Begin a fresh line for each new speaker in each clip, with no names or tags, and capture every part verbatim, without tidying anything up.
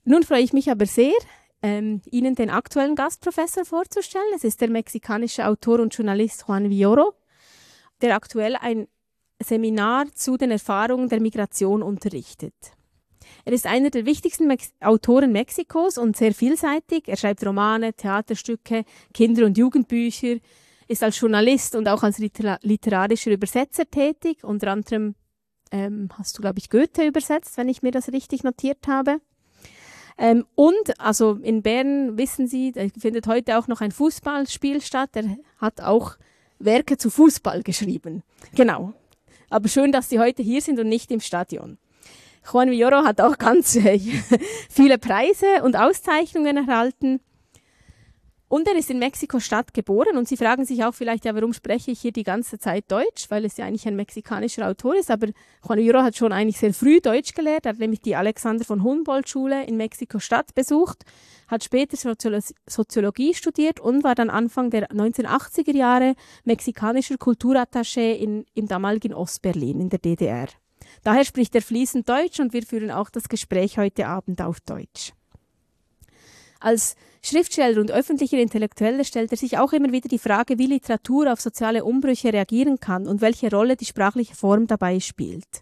Nun freue ich mich aber sehr, ähm, Ihnen den aktuellen Gastprofessor vorzustellen. Es ist der mexikanische Autor und Journalist Juan Villoro, der aktuell ein Seminar zu den Erfahrungen der Migration unterrichtet. Er ist einer der wichtigsten Mex- Autoren Mexikos und sehr vielseitig. Er schreibt Romane, Theaterstücke, Kinder- und Jugendbücher, ist als Journalist und auch als liter- literarischer Übersetzer tätig. Unter anderem ähm, hast du, glaube ich, Goethe übersetzt, wenn ich mir das richtig notiert habe. Ähm, und also in Bern, wissen Sie, da findet heute auch noch ein Fußballspiel statt. Er hat auch Werke zu Fußball geschrieben. Genau. Aber schön, dass Sie heute hier sind und nicht im Stadion. Juan Villoro hat auch ganz äh, viele Preise und Auszeichnungen erhalten. Und er ist in Mexiko-Stadt geboren. Und Sie fragen sich auch vielleicht, ja, warum spreche ich hier die ganze Zeit Deutsch? Weil es ja eigentlich ein mexikanischer Autor ist. Aber Juan Villoro hat schon eigentlich sehr früh Deutsch gelernt. Er hat nämlich die Alexander von Humboldt-Schule in Mexiko-Stadt besucht, hat später Soziolo- Soziologie studiert und war dann Anfang der neunzehnhundertachtziger Jahre mexikanischer Kulturattaché in, im damaligen Ostberlin in der D D R. Daher spricht er fließend Deutsch und wir führen auch das Gespräch heute Abend auf Deutsch. Als Schriftsteller und öffentlicher Intellektueller stellt er sich auch immer wieder die Frage, wie Literatur auf soziale Umbrüche reagieren kann und welche Rolle die sprachliche Form dabei spielt.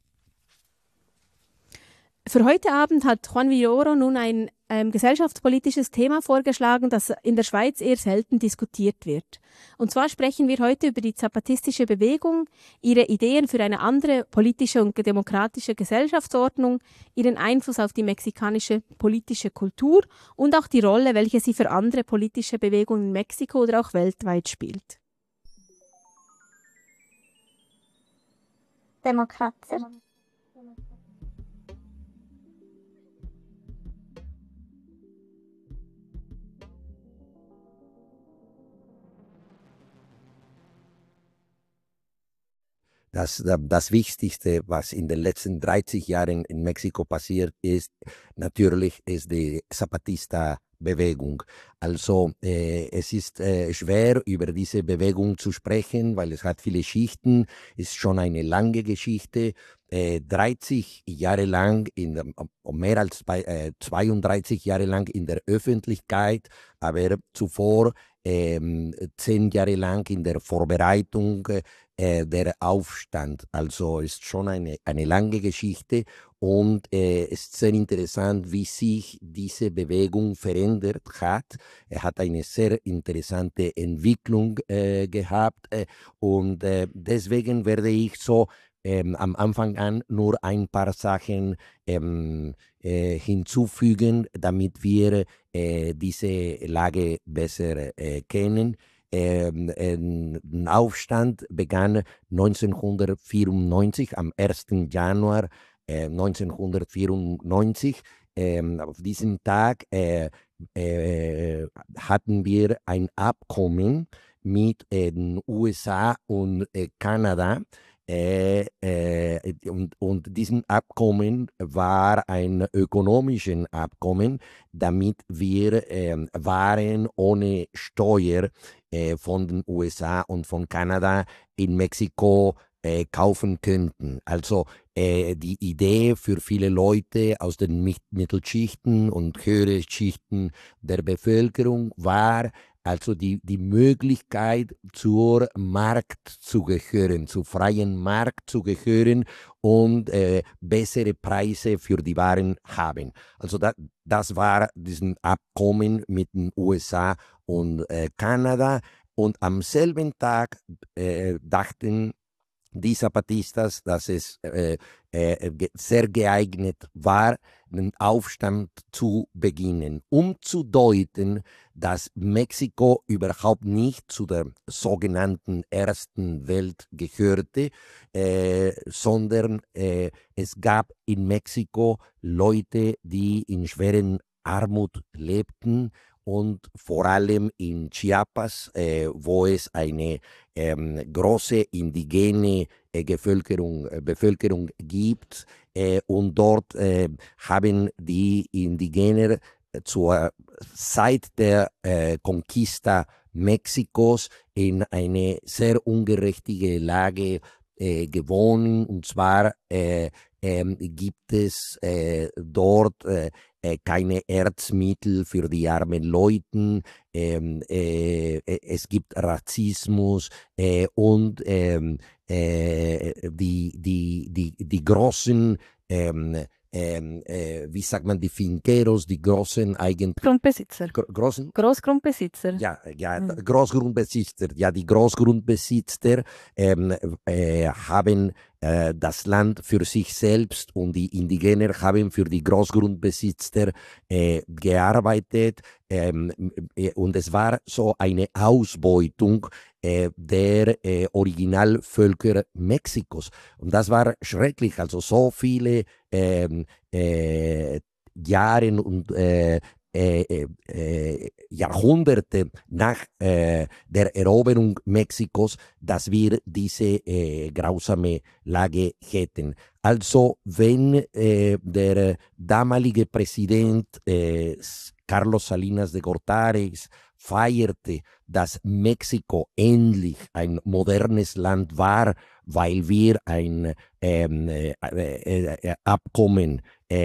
Für heute Abend hat Juan Villoro nun ein ähm, gesellschaftspolitisches Thema vorgeschlagen, das in der Schweiz eher selten diskutiert wird. Und zwar sprechen wir heute über die zapatistische Bewegung, ihre Ideen für eine andere politische und demokratische Gesellschaftsordnung, ihren Einfluss auf die mexikanische politische Kultur und auch die Rolle, welche sie für andere politische Bewegungen in Mexiko oder auch weltweit spielt.
Demokrater.
Das, das Wichtigste, was in den letzten dreißig Jahren in Mexiko passiert ist, natürlich ist die Zapatista-Bewegung. Also äh, es ist äh, schwer, über diese Bewegung zu sprechen, weil es hat viele Schichten, ist schon eine lange Geschichte. Äh, dreißig Jahre lang, in der, mehr als bei, äh, zweiunddreißig Jahre lang in der Öffentlichkeit, aber zuvor ähm, zehn Jahre lang in der Vorbereitung äh, der Aufstand. Also ist schon eine, eine lange Geschichte und äh, es ist sehr interessant, wie sich diese Bewegung verändert hat. Er hat eine sehr interessante Entwicklung äh, gehabt äh, und äh, deswegen werde ich so ähm, am Anfang an nur ein paar Sachen ähm, äh, hinzufügen, damit wir äh, diese Lage besser äh, kennen. Ähm, ein Aufstand begann neunzehnhundertvierundneunzig, am ersten Januar äh, neunzehnhundertvierundneunzig. Ähm, auf diesem Tag äh, äh, hatten wir ein Abkommen mit äh, den U S A und äh, Kanada. Äh, äh, und, und diesem Abkommen war ein ökonomisches Abkommen, damit wir äh, Waren ohne Steuer äh, von den U S A und von Kanada in Mexiko äh, kaufen könnten. Also äh, die Idee für viele Leute aus den Mittelschichten und höheren Schichten der Bevölkerung war, also die, die Möglichkeit, zur Markt zu gehören, zu freien Markt zu gehören und äh, bessere Preise für die Waren haben. Also da, das war diesen Abkommen mit den U S A und äh, Kanada. Und am selben Tag äh, dachten die Zapatistas, dass es äh, äh, sehr geeignet war, den Aufstand zu beginnen, um zu deuten, dass Mexiko überhaupt nicht zu der sogenannten Ersten Welt gehörte, äh, sondern äh, es gab in Mexiko Leute, die in schweren Armut lebten und vor allem in Chiapas, äh, wo es eine ähm, große indigene äh, Bevölkerung, äh, Bevölkerung gibt. Äh, und dort äh, haben die Indigener zur Zeit der äh, Conquista Mexikos in eine sehr ungerechte Lage äh, gewonnen. Und zwar äh, ähm, gibt es äh, dort äh, äh, keine Erzmittel für die armen Leute, ähm, äh, es gibt Rassismus äh, und ähm, äh, die, die, die, die großen ähm, ähm, äh, wie sagt man, die Finqueros, die großen Eigentümer.
Grundbesitzer.
Gro großen?
Großgrundbesitzer.
Ja, ja,
Mhm.
Großgrundbesitzer. Ja, die Großgrundbesitzer ähm, äh, haben äh, das Land für sich selbst und die Indigener haben für die Großgrundbesitzer äh, gearbeitet. Ähm, äh, und es war so eine Ausbeutung äh, der äh, Originalvölker Mexikos. Und das war schrecklich. Also so viele ähm, äh, Jahre und äh, Äh, äh, Jahrhunderte nach äh, der Eroberung Mexikos, dass wir diese äh, grausame Lage hätten. Also wenn äh, der damalige Präsident äh, Carlos Salinas de Gortari feierte, dass Mexiko endlich ein modernes Land war, weil wir ein ähm, äh, äh, Abkommen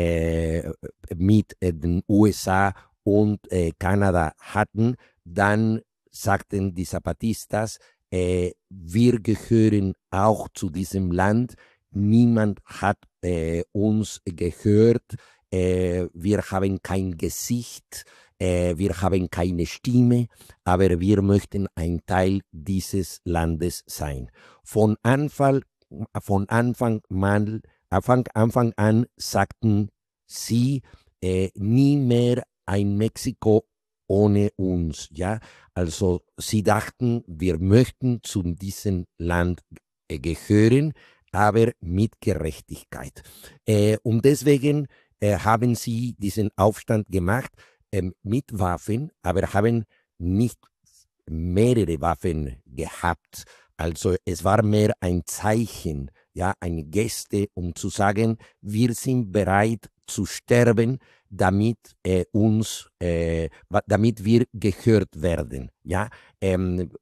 äh, mit äh, den U S A und äh, Kanada hatten, dann sagten die Zapatistas, äh, wir gehören auch zu diesem Land, niemand hat äh, uns gehört, äh, wir haben kein Gesicht, äh, wir haben keine Stimme, aber wir möchten ein Teil dieses Landes sein. Von Anfang, von Anfang, mal, Anfang, Anfang an sagten sie, äh, nie mehr ein Mexiko ohne uns. Ja? Also sie dachten, wir möchten zu diesem Land äh, gehören, aber mit Gerechtigkeit. Äh, und deswegen äh, haben sie diesen Aufstand gemacht äh, mit Waffen, aber haben nicht mehrere Waffen gehabt. Also es war mehr ein Zeichen, ja, eine Geste, um zu sagen, wir sind bereit zu sterben, damit äh, uns, äh, damit wir gehört werden. Ja, ähm,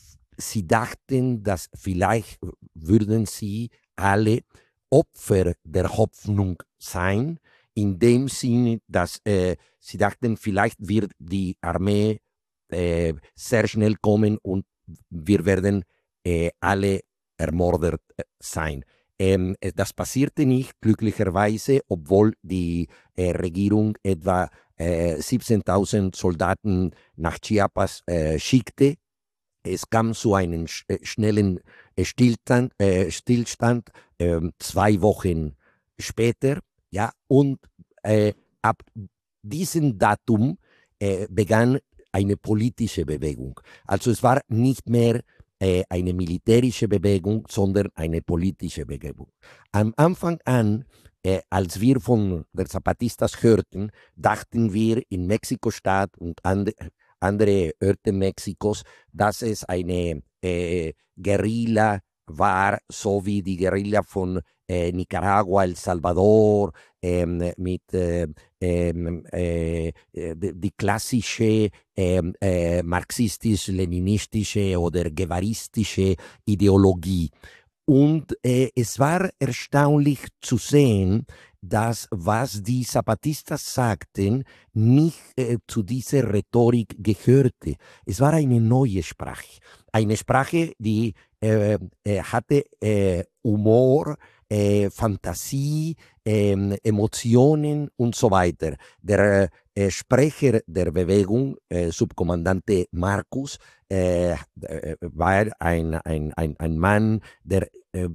sie dachten, dass vielleicht würden sie alle Opfer der Hoffnung sein, in dem Sinne, dass äh, sie dachten, vielleicht wird die Armee äh, sehr schnell kommen und wir werden äh, alle ermordet sein. Ähm, das passierte nicht, glücklicherweise, obwohl die äh, Regierung etwa äh, siebzehntausend Soldaten nach Chiapas äh, schickte. Es kam zu einem sch äh, schnellen äh, Stillstand, äh, Stillstand äh, zwei Wochen später. Ja, und äh, ab diesem Datum äh, begann eine politische Bewegung. Also es war nicht mehr äh, eine militärische Bewegung, sondern eine politische Bewegung. Am Anfang an, äh, als wir von der Zapatistas hörten, dachten wir in Mexiko-Stadt und and andere Orte Mexikos, dass es eine äh, Guerilla war, so wie die Guerilla von äh, Nicaragua, El Salvador, ähm, mit äh, ähm, äh, die, die klassische ähm, äh, marxistisch-leninistische oder guevaristische Ideologie. Und äh, es war erstaunlich zu sehen, dass, was die Zapatistas sagten, nicht äh, zu dieser Rhetorik gehörte. Es war eine neue Sprache. Eine Sprache, die äh, äh, hatte äh, Humor, äh, Fantasie, äh, Emotionen und so weiter. Der äh, Sprecher der Bewegung, äh, Subkommandante Marcus, äh, war ein, ein, ein, ein Mann, der äh,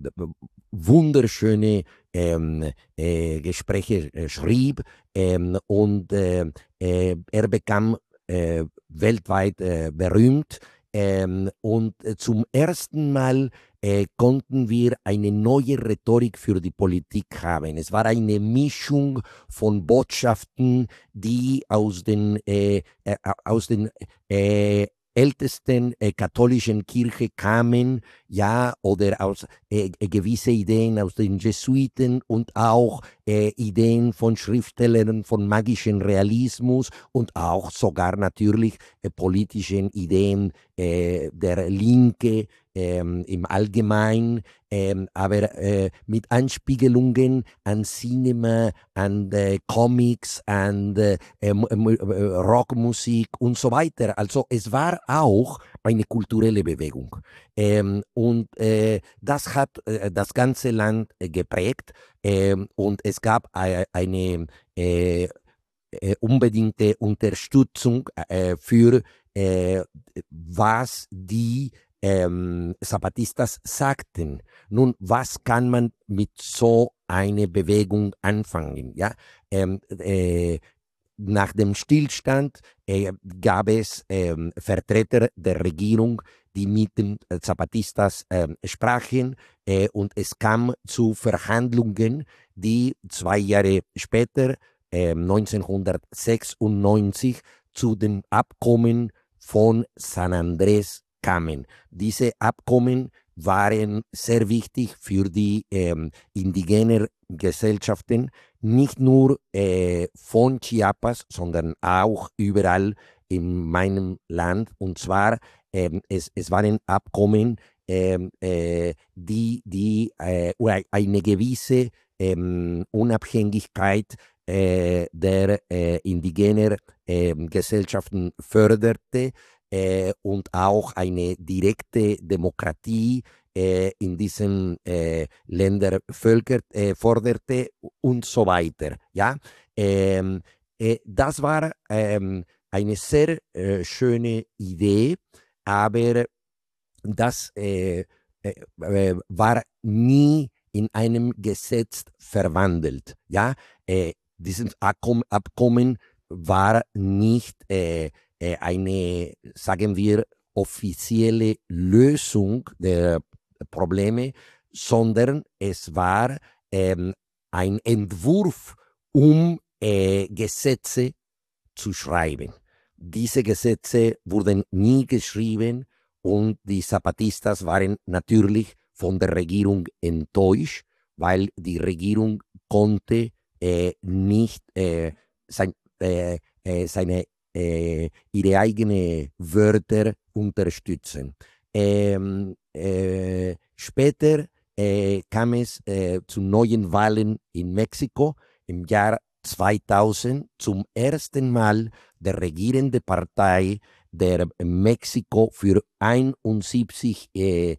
wunderschöne ähm, äh, Gespräche äh, schrieb ähm, und äh, äh, er bekam äh, weltweit äh, berühmt. Ähm, und äh, zum ersten Mal äh, konnten wir eine neue Rhetorik für die Politik haben. Es war eine Mischung von Botschaften, die aus den, äh, äh, aus den äh, ältesten äh, katholischen Kirche kamen, ja, oder aus äh, gewisse Ideen aus den Jesuiten und auch äh, Ideen von Schriftstellern von magischem Realismus und auch sogar natürlich äh, politischen Ideen äh, der Linke, ähm, im Allgemeinen, ähm, aber äh, mit Anspiegelungen an Cinema, an äh, Comics, an äh, äh, Rockmusik und so weiter. Also es war auch eine kulturelle Bewegung. Ähm, und äh, das hat äh, das ganze Land äh, geprägt. Ähm, und es gab äh, eine äh, äh, unbedingte Unterstützung äh, für äh, was die ähm, Zapatistas sagten. Nun, was kann man mit so einer Bewegung anfangen? Ja? Ähm, äh, Nach dem Stillstand äh, gab es ähm, Vertreter der Regierung, die mit den äh, Zapatistas äh, sprachen äh, und es kam zu Verhandlungen, die zwei Jahre später, äh, neunzehnhundertsechsundneunzig, zu dem Abkommen von San Andrés kamen. Diese Abkommen waren sehr wichtig für die ähm, indigenen Gesellschaften, nicht nur äh, von Chiapas, sondern auch überall in meinem Land. Und zwar, ähm, es, es waren Abkommen, ähm, äh, die, die äh, eine gewisse ähm, Unabhängigkeit äh, der äh, indigenen äh, Gesellschaften förderte äh, und auch eine direkte Demokratie äh, in diesen äh, Ländern Völker äh, forderte und so weiter. Ja? Ähm, äh, das war ähm, eine sehr äh, schöne Idee, aber das äh, äh, äh, war nie in einem Gesetz verwandelt. Ja? Äh, dieses Abkom- Abkommen war nicht äh, äh, eine, sagen wir, offizielle Lösung der Probleme, sondern es war ähm, ein Entwurf, um äh, Gesetze zu schreiben. Diese Gesetze wurden nie geschrieben und die Zapatistas waren natürlich von der Regierung enttäuscht, weil die Regierung konnte äh, nicht äh, sein, äh, äh, seine, äh, ihre eigenen Wörter unterstützen. Ähm, äh, später äh, kam es äh, zu neuen Wahlen in Mexiko im Jahr zweitausend. Zum ersten Mal der regierende Partei, der Mexiko für einundsiebzig äh,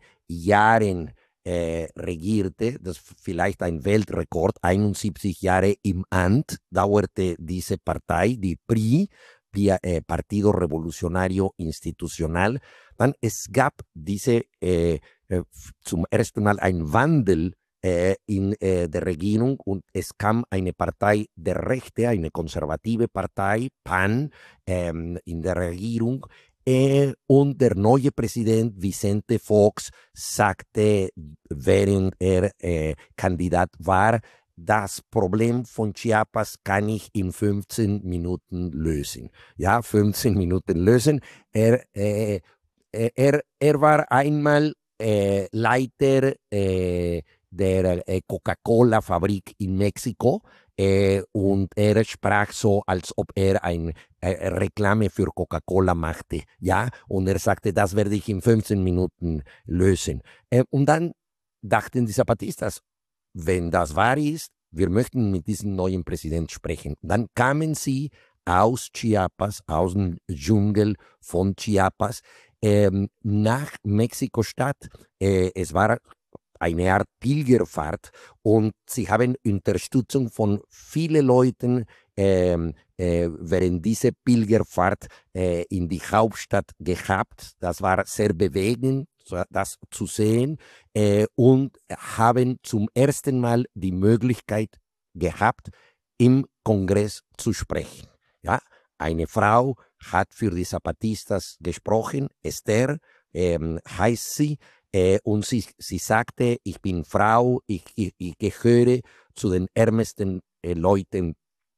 Jahre äh, regierte, das ist vielleicht ein Weltrekord, einundsiebzig Jahre im Amt dauerte diese Partei, die P R I, via äh, Partido Revolucionario Institucional. Dann es gab diese äh, äh, zum ersten Mal ein Wandel äh, in äh, der Regierung und es kam eine Partei der Rechte, eine konservative Partei, P A N, ähm, in der Regierung. Äh, und der neue Präsident Vicente Fox sagte, während er äh, Kandidat war, das Problem von Chiapas kann ich in fünfzehn Minuten lösen. Ja, fünfzehn Minuten lösen. Er, äh, er, er war einmal äh, Leiter äh, der äh, Coca-Cola-Fabrik in Mexiko äh, und er sprach so, als ob er eine äh, Reklame für Coca-Cola machte. Ja, und er sagte, das werde ich in fünfzehn Minuten lösen. Äh, und dann dachten die Zapatistas, wenn das wahr ist, wir möchten mit diesem neuen Präsident sprechen. Dann kamen sie aus Chiapas, aus dem Dschungel von Chiapas, ähm, nach Mexiko-Stadt. Äh, es war eine Art Pilgerfahrt und sie haben Unterstützung von vielen Leuten ähm, äh, während dieser Pilgerfahrt äh, in die Hauptstadt gehabt. Das war sehr bewegend, das zu sehen äh, und haben zum ersten Mal die Möglichkeit gehabt, im Kongress zu sprechen. Ja, eine Frau hat für die Zapatistas gesprochen, Esther ähm, heißt sie, äh, und sie, sie sagte, ich bin Frau, ich, ich, ich gehöre zu den ärmsten äh, Leuten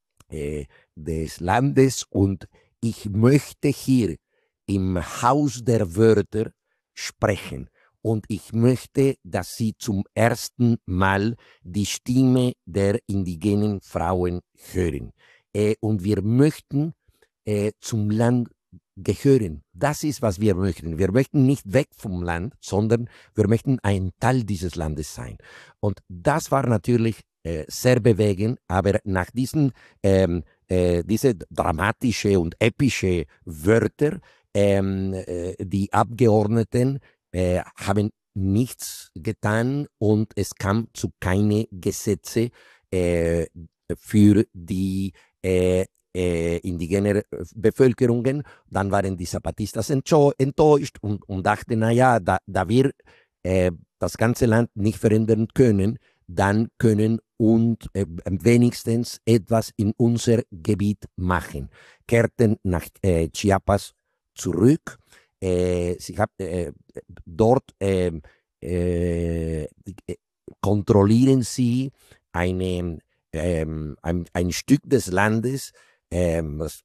äh, des Landes und ich möchte hier im Haus der Wörter sprechen. Und ich möchte, dass Sie zum ersten Mal die Stimme der indigenen Frauen hören. Äh, und wir möchten äh, zum Land gehören. Das ist, was wir möchten. Wir möchten nicht weg vom Land, sondern wir möchten ein Teil dieses Landes sein. Und das war natürlich äh, sehr bewegend, aber nach diesen ähm, äh, diese dramatische und epische Wörter, ähm, äh, die Abgeordneten äh, haben nichts getan und es kam zu keine Gesetze äh, für die äh, äh, indigene Bevölkerungen. Dann waren die Zapatistas enttäuscht und, und dachten, naja, da, da wir äh, das ganze Land nicht verändern können, dann können und äh, wenigstens etwas in unser Gebiet machen. Kehrten nach äh, Chiapas zurück. Äh, sie hat, äh, dort äh, äh, kontrollieren sie eine, ähm, ein, ein Stück des Landes, ähm, was,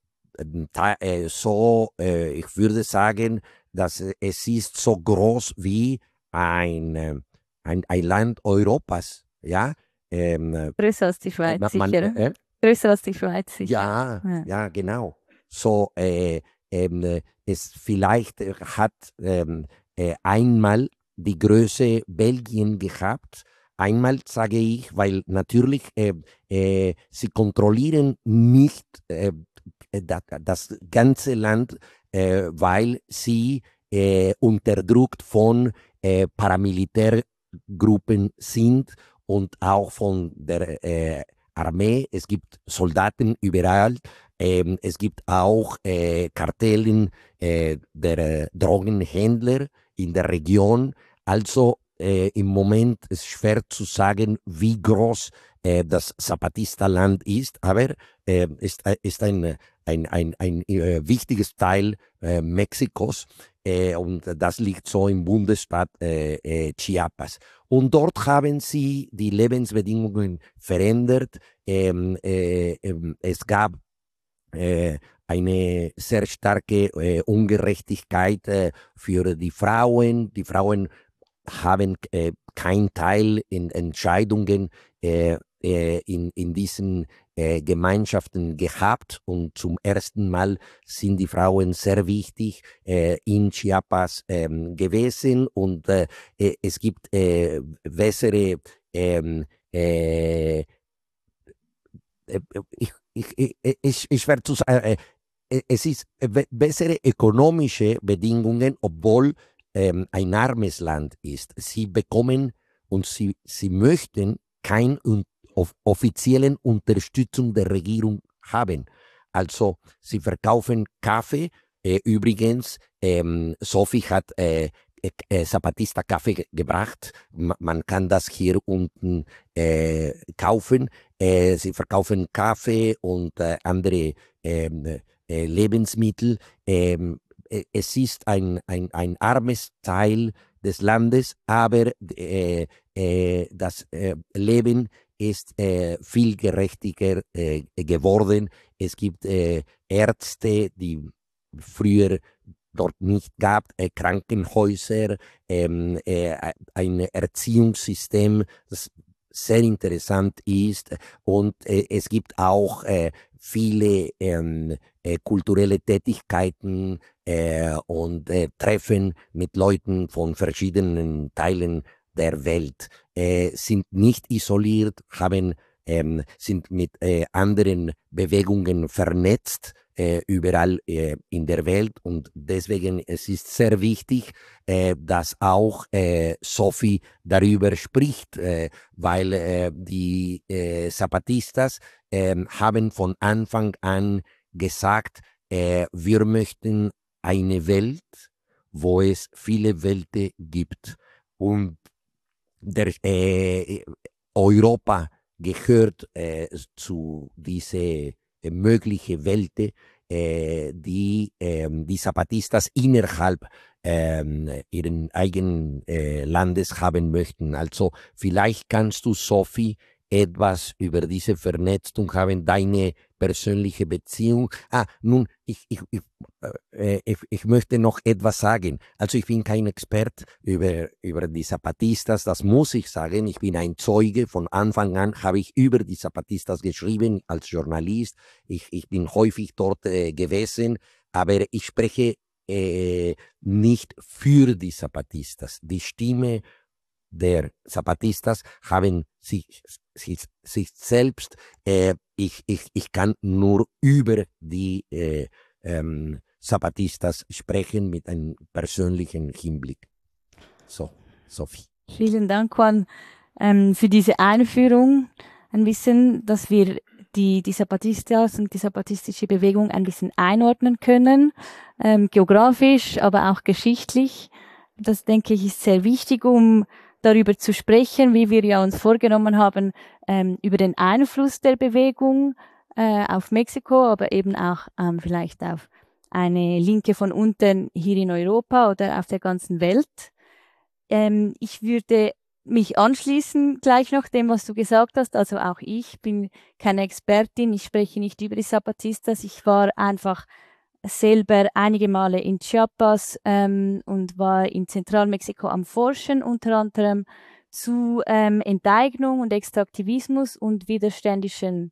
äh, so, äh, ich würde sagen, dass es ist so groß wie ein, ein, ein Land Europas, ja. Ähm,
Größer als die Schweiz,
man,
sicher.
Äh,
Größer als die Schweiz, sicher.
Ja, ja, ja, genau. So, äh, ähm, es vielleicht hat ähm, äh, einmal die Größe Belgien gehabt. Einmal sage ich, weil natürlich äh, äh, sie kontrollieren nicht äh, das, das ganze Land, äh, weil sie äh, unterdrückt von äh, Paramilitärgruppen sind und auch von der äh, Armee. Es gibt Soldaten überall. Ähm, es gibt auch äh, Kartellen äh, der äh, Drogenhändler in der Region. Also äh, im Moment ist schwer zu sagen, wie groß äh, das Zapatista-Land ist, aber äh, ist, äh, ist ein, ein, ein, ein äh, wichtiges Teil äh, Mexikos äh, und das liegt so im Bundesstaat äh, äh, Chiapas. Und dort haben sie die Lebensbedingungen verändert. Ähm, äh, äh, es gab äh, eine sehr starke äh, Ungerechtigkeit äh, für die Frauen. Die Frauen haben äh, keinen Teil in Entscheidungen äh, äh, in, in diesen äh, Gemeinschaften gehabt und zum ersten Mal sind die Frauen sehr wichtig äh, in Chiapas äh, gewesen und äh, es gibt äh, bessere ähm, äh, ich, ich, ich, ich werde zu sagen, äh, es ist bessere ökonomische Bedingungen, obwohl ähm, ein armes Land ist. Sie bekommen und sie, sie möchten keine off offiziellen Unterstützung der Regierung haben. Also sie verkaufen Kaffee. Äh, übrigens, ähm, Sophie hat äh, äh, Zapatista Kaffee ge gebracht. Ma man kann das hier unten äh, kaufen. Äh, sie verkaufen Kaffee und äh, andere äh, äh, Lebensmittel. Ähm, es ist ein, ein, ein armes Teil des Landes, aber äh, äh, das äh, Leben ist äh, viel gerechtiger äh, geworden. Es gibt äh, Ärzte, die früher dort nicht gab, äh, Krankenhäuser, ähm, äh, ein Erziehungssystem, das sehr interessant ist und äh, es gibt auch äh, viele ähm, äh, kulturelle Tätigkeiten äh, und äh, Treffen mit Leuten von verschiedenen Teilen der Welt, äh, sind nicht isoliert, haben, ähm, sind mit äh, anderen Bewegungen vernetzt, äh, überall äh, in der Welt und deswegen es ist sehr wichtig, äh, dass auch äh, Sophie darüber spricht, äh, weil äh, die äh, Zapatistas äh, haben von Anfang an gesagt, äh, wir möchten eine Welt, wo es viele Welten gibt und der, äh, Europa gehört äh, zu dieser äh, möglichen Welt, äh, die äh, die Zapatistas innerhalb äh, ihren eigenen äh, Landes haben möchten. Also vielleicht kannst du, Sophie, etwas über diese Vernetzung haben, deine persönliche Beziehung. Ah, nun, ich, ich, ich, äh, ich, ich möchte noch etwas sagen. Also ich bin kein Experte über, über die Zapatistas, das muss ich sagen. Ich bin ein Zeuge. Von Anfang an habe ich über die Zapatistas geschrieben als Journalist. Ich, ich bin häufig dort äh, gewesen, aber ich spreche äh, nicht für die Zapatistas. Die Stimme der Zapatistas haben sich, sich, sich selbst, äh, ich, ich, ich kann nur über die äh, ähm, Zapatistas sprechen mit einem persönlichen Hinblick. So, Sophie.
Vielen Dank, Juan, ähm, für diese Einführung. Ein bisschen, dass wir die, die Zapatistas und die zapatistische Bewegung ein bisschen einordnen können, ähm, geografisch, aber auch geschichtlich. Das, denke ich, ist sehr wichtig, um darüber zu sprechen, wie wir ja uns vorgenommen haben, ähm, über den Einfluss der Bewegung äh, auf Mexiko, aber eben auch ähm, vielleicht auf eine Linke von unten hier in Europa oder auf der ganzen Welt. Ähm, ich würde mich anschließen gleich noch dem, was du gesagt hast. Also auch ich bin keine Expertin, ich spreche nicht über die Zapatistas. Ich war einfach selber einige Male in Chiapas ähm, und war in Zentralmexiko am Forschen, unter anderem zu ähm, Enteignung und Extraktivismus und widerständischen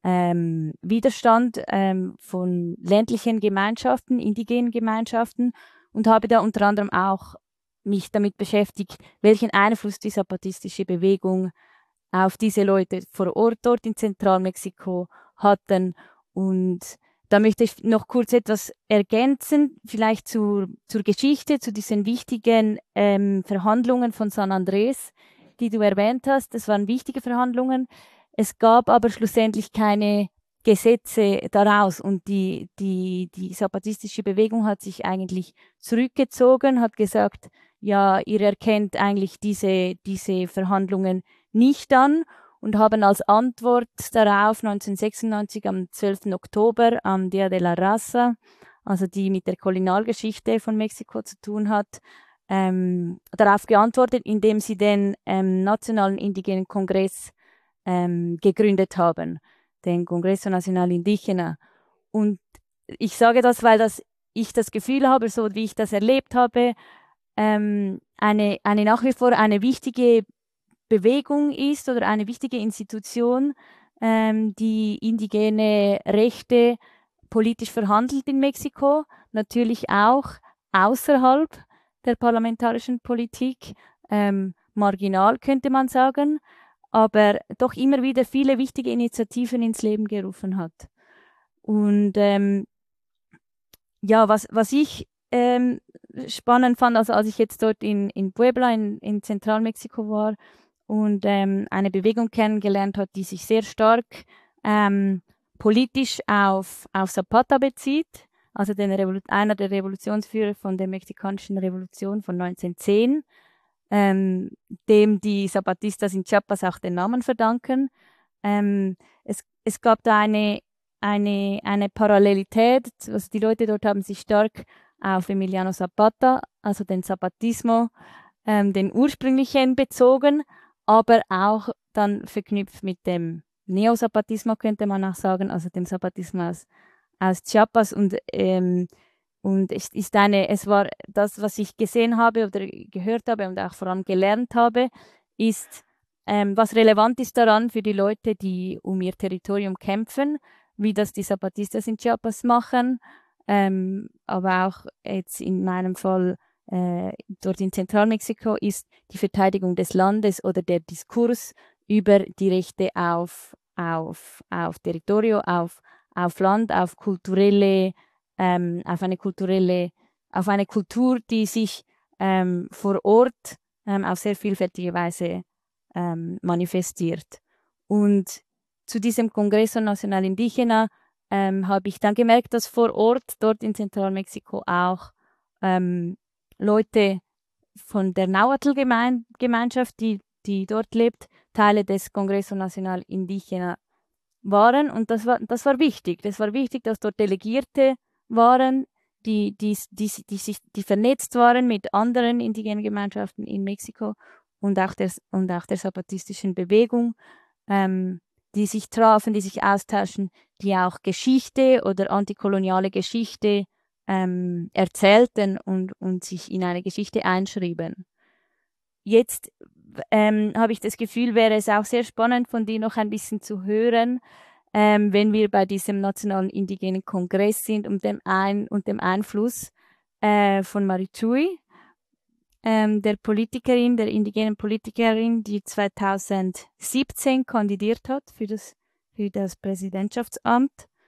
ähm, Widerstand ähm, von ländlichen Gemeinschaften, indigenen Gemeinschaften und habe da unter anderem auch mich damit beschäftigt, welchen Einfluss die zapatistische Bewegung auf diese Leute vor Ort dort in Zentralmexiko hatten. Und da möchte ich noch kurz etwas ergänzen, vielleicht zur, zur Geschichte, zu diesen wichtigen ähm, Verhandlungen von San Andrés, die du erwähnt hast. Das waren wichtige Verhandlungen. Es gab aber schlussendlich keine Gesetze daraus und die, die, die zapatistische Bewegung hat sich eigentlich zurückgezogen, hat gesagt, ja, ihr erkennt eigentlich diese, diese Verhandlungen nicht an und haben als Antwort darauf neunzehnhundertsechsundneunzig am zwölften Oktober, am Día de la Raza, also die mit der Kolonialgeschichte von Mexiko zu tun hat, ähm, darauf geantwortet, indem sie den ähm, Nationalen Indigenen Kongress ähm, gegründet haben, den Congreso Nacional Indígena. Und ich sage das, weil das, ich das Gefühl habe, so wie ich das erlebt habe, ähm, eine, eine nach wie vor eine wichtige Bewegung ist oder eine wichtige Institution, ähm, die indigene Rechte politisch verhandelt in Mexiko, natürlich auch außerhalb der parlamentarischen Politik, ähm, marginal könnte man sagen, aber doch immer wieder viele wichtige Initiativen ins Leben gerufen hat. Und ähm, ja, was, was ich ähm, spannend fand, also als ich jetzt dort in, in Puebla in, in Zentralmexiko war und ähm, eine Bewegung kennengelernt hat, die sich sehr stark ähm, politisch auf, auf Zapata bezieht, also den Revolu einer der Revolutionsführer von der mexikanischen Revolution von neunzehnhundertzehn, ähm, dem die Zapatistas in Chiapas auch den Namen verdanken. Ähm, es, es gab da eine, eine, eine Parallelität, also die Leute dort haben sich stark auf Emiliano Zapata, also den Zapatismo, ähm, den ursprünglichen bezogen, aber auch dann verknüpft mit dem Neozapatismo, könnte man auch sagen, also dem Zapatismo aus, aus Chiapas und ähm, und es ist eine, es war das, was ich gesehen habe oder gehört habe und auch vor allem gelernt habe, ist, ähm, was relevant ist daran für die Leute, die um ihr Territorium kämpfen, wie das die Zapatistas in Chiapas machen, ähm, aber auch jetzt in meinem Fall äh, dort in Zentralmexiko ist die Verteidigung des Landes oder der Diskurs über die Rechte auf, auf, auf Territorio, auf, auf Land, auf kulturelle Ähm, auf eine kulturelle, auf eine Kultur, die sich ähm, vor Ort ähm, auf sehr vielfältige Weise ähm, manifestiert. Und zu diesem Congreso Nacional Indígena ähm, habe ich dann gemerkt, dass vor Ort, dort in Zentralmexiko auch ähm, Leute von der Nahuatl-Gemeinschaft, die, die dort lebt, Teile des Congreso Nacional Indígena waren. Und das war, das war wichtig. Das war wichtig, dass dort Delegierte waren, die, die, die, die, sich, die vernetzt waren mit anderen indigenen Gemeinschaften in Mexiko und auch der, und auch der zapatistischen Bewegung, ähm, die sich trafen, die sich austauschen, die auch Geschichte oder antikoloniale Geschichte ähm, erzählten und, und sich in eine Geschichte einschrieben. Jetzt ähm, habe ich das Gefühl, wäre es auch sehr spannend, von dir noch ein bisschen zu hören, ähm, wenn wir bei diesem Nationalen Indigenen Kongress sind und dem, Ein und dem Einfluss äh, von Marichui, ähm, der Politikerin, der indigenen Politikerin, die zweitausendsiebzehn kandidiert hat für das, für das Präsidentschaftsamt.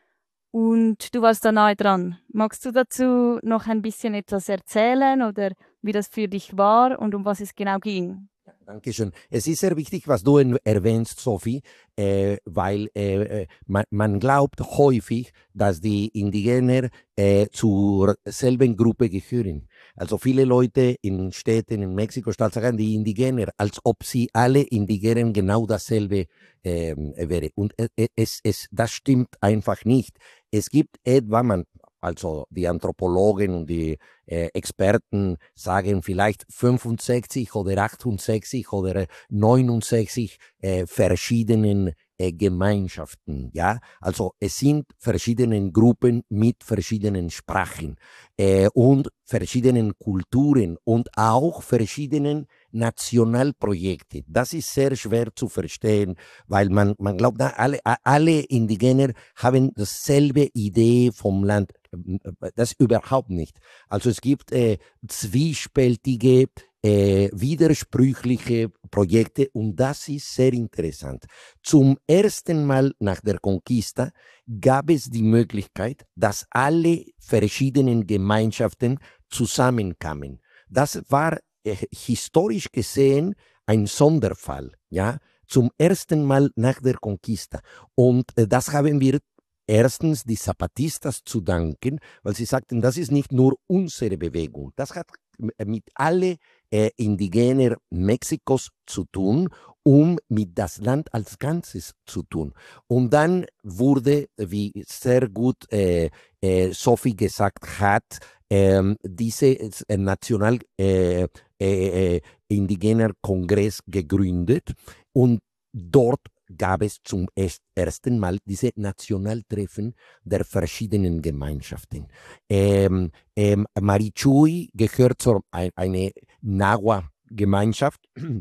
Und du warst da nahe dran. Magst du dazu noch ein bisschen etwas erzählen oder wie das für dich war und um was es genau ging?
Dankeschön. Es ist sehr wichtig, was du erwähnst, Sophie, äh, weil äh, man, man glaubt häufig, dass die Indigener äh, zur selben Gruppe gehören. Also viele Leute in Städten in Mexiko-Stadt sagen die Indigener, als ob sie alle Indigenen genau dasselbe äh, wäre. Und es, es, das stimmt einfach nicht. Es gibt etwa, man, also die Anthropologen und die äh, Experten sagen vielleicht fünfundsechzig oder achtundsechzig oder neunundsechzig äh, verschiedenen äh, Gemeinschaften. Ja? Also es sind verschiedene Gruppen mit verschiedenen Sprachen äh, und verschiedenen Kulturen und auch verschiedenen Nationalprojekte. Das ist sehr schwer zu verstehen, weil man, man glaubt, na, alle, alle Indigener haben dasselbe Idee vom Land. Das überhaupt nicht. Also es gibt äh, zwiespältige, äh, widersprüchliche Projekte und das ist sehr interessant. Zum ersten Mal nach der Conquista gab es die Möglichkeit, dass alle verschiedenen Gemeinschaften zusammenkamen. Das war äh, historisch gesehen ein Sonderfall, ja, zum ersten Mal nach der Conquista. Und äh, das haben wir erstens die Zapatistas zu danken, weil sie sagten, das ist nicht nur unsere Bewegung, das hat mit alle äh, Indigener Mexikos zu tun, um mit das Land als Ganzes zu tun. Und dann wurde, wie sehr gut äh, äh, Sophie gesagt hat, äh, diese äh, National äh, äh, Indigener Kongress gegründet und dort gab es zum ersten Mal diese Nationaltreffen der verschiedenen Gemeinschaften. Ähm, ähm, Marichui gehört zu einer Nahua-Gemeinschaft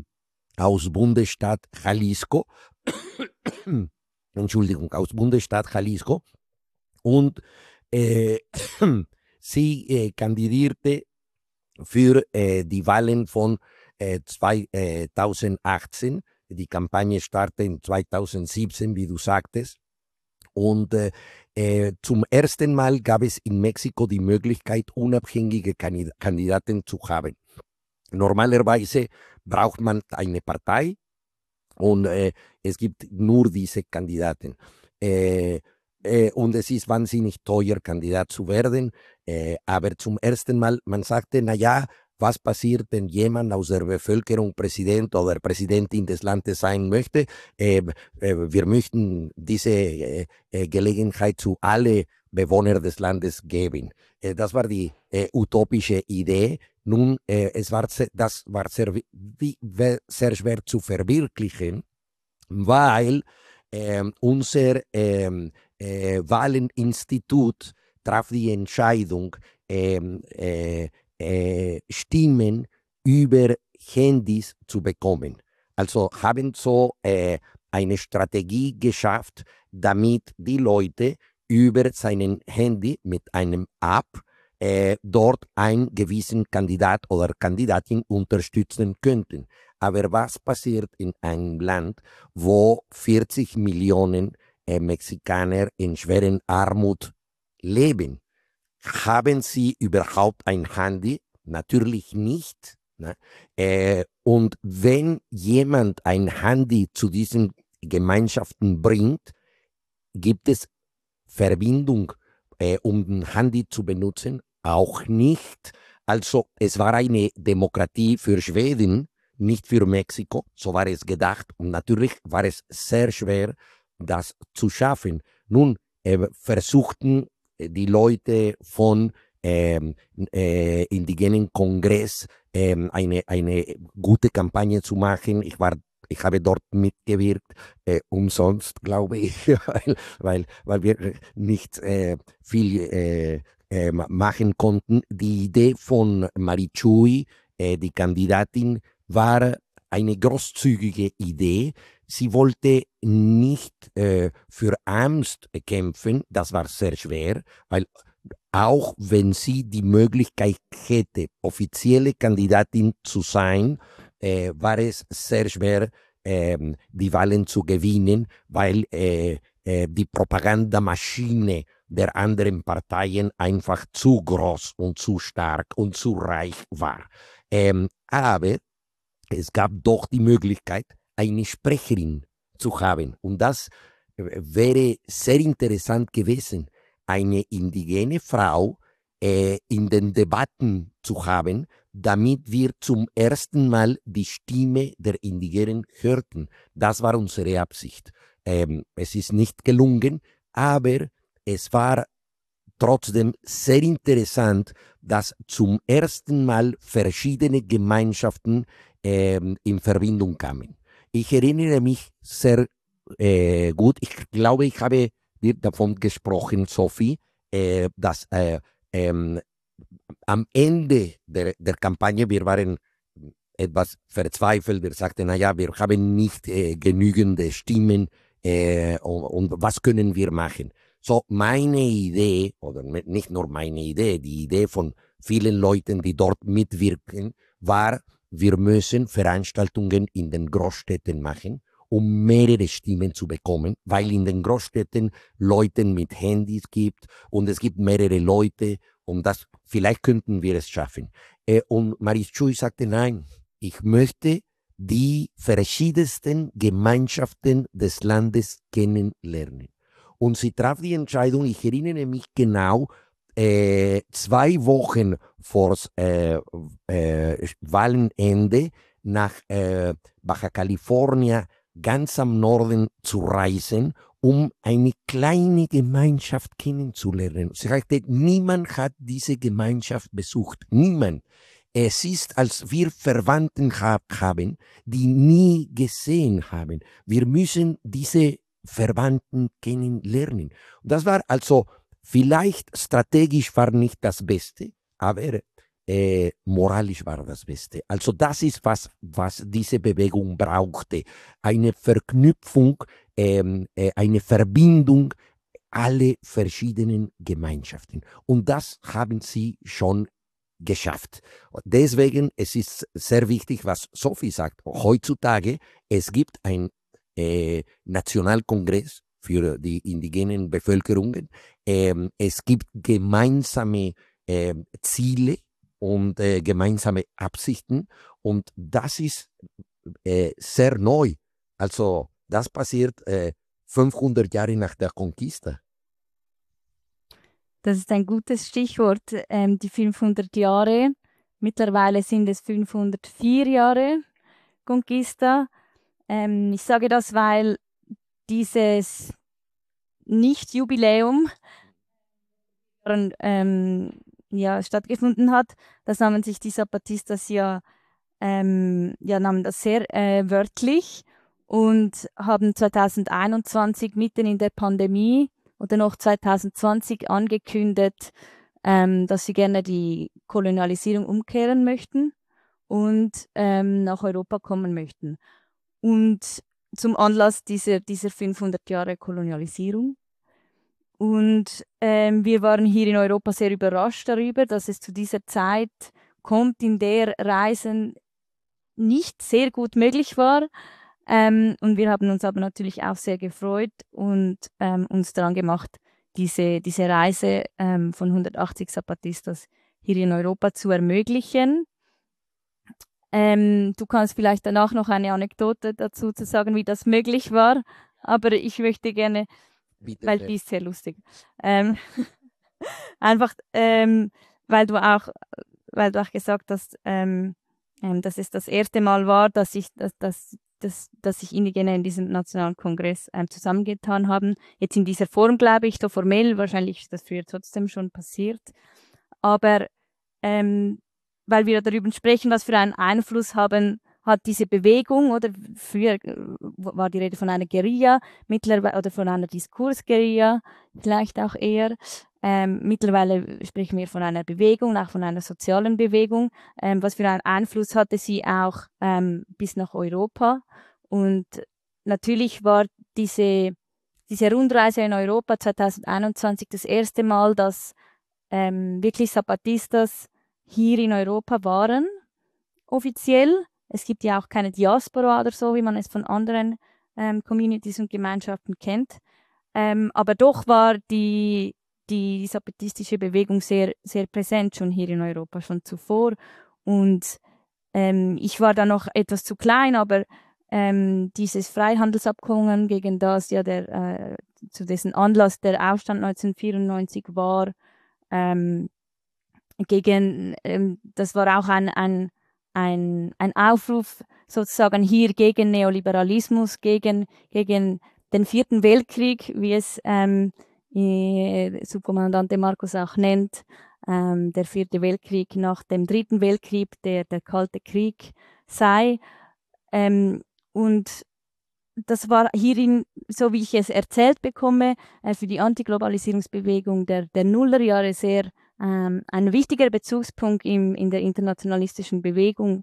aus Bundesstaat Jalisco. Entschuldigung, aus Bundesstaat Jalisco. Und äh, sie äh, kandidierte für äh, die Wahlen von äh, zweitausendachtzehn. Die Kampagne startete in zweitausendsiebzehn, wie du sagtest. Und äh, äh, zum ersten Mal gab es in Mexiko die Möglichkeit, unabhängige Kandidaten zu haben. Normalerweise braucht man eine Partei und äh, es gibt nur diese Kandidaten. Äh, äh, und es ist wahnsinnig teuer, Kandidat zu werden. Äh, aber zum ersten Mal, man sagte, naja, was passiert, wenn jemand aus der Bevölkerung Präsident oder Präsidentin des Landes sein möchte? Äh, äh, wir möchten diese äh, äh, Gelegenheit zu allen Bewohnern des Landes geben. Äh, das war die äh, utopische Idee. Nun, äh, es war sehr, das war sehr, wie, sehr schwer zu verwirklichen, weil äh, unser äh, äh, Wahleninstitut traf die Entscheidung, äh, äh, Äh, Stimmen über Handys zu bekommen. Also haben so äh, eine Strategie geschafft, damit die Leute über seinen Handy mit einem App äh, dort einen gewissen Kandidat oder Kandidatin unterstützen könnten. Aber was passiert in einem Land, wo vierzig Millionen äh, Mexikaner in schweren Armut leben? Haben sie überhaupt ein Handy? Natürlich nicht. Ne? Äh, und wenn jemand ein Handy zu diesen Gemeinschaften bringt, gibt es Verbindung, äh, um ein Handy zu benutzen? Auch nicht. Also es war eine Demokratie für Schweden, nicht für Mexiko. So war es gedacht. Und natürlich war es sehr schwer, das zu schaffen. Nun äh, versuchten die Leute von ähm, äh, indigenen Kongress ähm, eine, eine gute Kampagne zu machen. Ich war, ich habe dort mitgewirkt, äh, umsonst, glaube ich, weil, weil, weil wir nicht äh, viel äh, äh, machen konnten. Die Idee von Marichui, äh, die Kandidatin, war eine großzügige Idee. sie wollte nicht äh, für Angst kämpfen, das war sehr schwer, weil auch wenn sie die Möglichkeit hätte, offizielle Kandidatin zu sein, äh, war es sehr schwer, äh, die Wahlen zu gewinnen, weil äh, äh, die Propagandamaschine der anderen Parteien einfach zu groß und zu stark und zu reich war. Ähm, aber es gab doch die Möglichkeit, eine Sprecherin zu haben. Und das wäre sehr interessant gewesen, eine indigene Frau äh, in den Debatten zu haben, damit wir zum ersten Mal die Stimme der Indigenen hörten. Das war unsere Absicht. Ähm, es ist nicht gelungen, aber es war trotzdem sehr interessant, dass zum ersten Mal verschiedene Gemeinschaften ähm, in Verbindung kamen. Ich erinnere mich sehr äh, gut, ich glaube, ich habe dir davon gesprochen, Sophie, äh, dass äh, ähm, am Ende der, der Kampagne, wir waren etwas verzweifelt, wir sagten, naja, wir haben nicht äh, genügende Stimmen äh, und, und was können wir machen? So, meine Idee, oder nicht nur meine Idee, die Idee von vielen Leuten, die dort mitwirken, war, wir müssen Veranstaltungen in den Großstädten machen, um mehrere Stimmen zu bekommen, weil in den Großstädten Leute mit Handys gibt und es gibt mehrere Leute und das, vielleicht könnten wir es schaffen. Äh, und Maris Chui sagte, nein, ich möchte die verschiedensten Gemeinschaften des Landes kennenlernen. Und sie traf die Entscheidung, ich erinnere mich genau, äh, zwei Wochen vor äh, äh, Wahlenende nach äh, Baja California, ganz am Norden zu reisen, um eine kleine Gemeinschaft kennenzulernen. Sie sagte, niemand hat diese Gemeinschaft besucht, niemand. Es ist, als wir Verwandten hab, haben, die nie gesehen haben. Wir müssen diese Verwandten kennenlernen. Und das war also, vielleicht strategisch war nicht das Beste, aber äh, moralisch war das Beste. Also das ist, was, was diese Bewegung brauchte. Eine Verknüpfung, ähm, äh, eine Verbindung, alle verschiedenen Gemeinschaften. Und das haben sie schon geschafft. Deswegen, es ist sehr wichtig, was Sophie sagt. Heutzutage, es gibt ein äh, Nationalkongress für die indigenen Bevölkerungen. Ähm, es gibt gemeinsame äh, Ziele und äh, gemeinsame Absichten und das ist äh, sehr neu. Also das passiert äh, fünfhundert Jahre nach der Conquista.
Das ist ein gutes Stichwort, ähm, die fünfhundert Jahre. Mittlerweile sind es fünfhundertvier Jahre Conquista. Ähm, ich sage das, weil dieses Nicht-Jubiläum ähm, ja, stattgefunden hat. Das nahmen sich die Zapatistas ja, ähm, ja nahmen das sehr äh, wörtlich und haben zweitausendeinundzwanzig mitten in der Pandemie oder noch zweitausendzwanzig angekündigt, ähm, dass sie gerne die Kolonialisierung umkehren möchten und ähm, nach Europa kommen möchten. Und zum Anlass dieser, dieser fünfhundert Jahre Kolonialisierung. Und ähm, wir waren hier in Europa sehr überrascht darüber, dass es zu dieser Zeit kommt, in der Reisen nicht sehr gut möglich war. Ähm, und wir haben uns aber natürlich auch sehr gefreut und ähm, uns daran gemacht, diese, diese Reise ähm, von hundertachtzig Zapatistas hier in Europa zu ermöglichen. Ähm, du kannst vielleicht danach noch eine Anekdote dazu zu sagen, wie das möglich war, aber ich möchte gerne,
Bitte,
weil
sehr.
die ist sehr lustig, ähm, einfach, ähm, weil du auch, weil du auch gesagt hast, ähm, ähm, dass es das erste Mal war, dass ich, dass, dass, dass, dass sich Indigene in diesem Nationalen Kongress ähm, zusammengetan haben. Jetzt in dieser Form, glaube ich, so formell, wahrscheinlich ist das früher trotzdem schon passiert, aber ähm, weil wir darüber sprechen, was für einen Einfluss haben, hat diese Bewegung, oder früher war die Rede von einer Guerilla, mittlerweile, oder von einer Diskursguerilla, vielleicht auch eher. Ähm, mittlerweile sprechen wir von einer Bewegung, auch von einer sozialen Bewegung. Ähm, was für einen Einfluss hatte sie auch ähm, bis nach Europa. Und natürlich war diese, diese Rundreise in Europa zwanzig einundzwanzig das erste Mal, dass ähm, wirklich Zapatistas hier in Europa waren, offiziell. Es gibt ja auch keine Diaspora oder so, wie man es von anderen ähm, Communities und Gemeinschaften kennt. Ähm, aber doch war die, die zapatistische Bewegung sehr, sehr präsent schon hier in Europa, schon zuvor. Und ähm, ich war da noch etwas zu klein, aber ähm, dieses Freihandelsabkommen, gegen das ja der, äh, zu dessen Anlass der Aufstand neunzehnhundertvierundneunzig war, ähm, gegen, ähm, das war auch ein, ein, ein, ein Aufruf sozusagen hier gegen Neoliberalismus, gegen, gegen den vierten Weltkrieg, wie es ähm, äh, Subkommandante Marcos auch nennt, ähm, der vierte Weltkrieg nach dem dritten Weltkrieg, der der Kalte Krieg sei. Ähm, und das war hierin, so wie ich es erzählt bekomme, äh, für die Antiglobalisierungsbewegung der, der Nullerjahre sehr ähm, ein wichtiger Bezugspunkt im, in der internationalistischen Bewegung.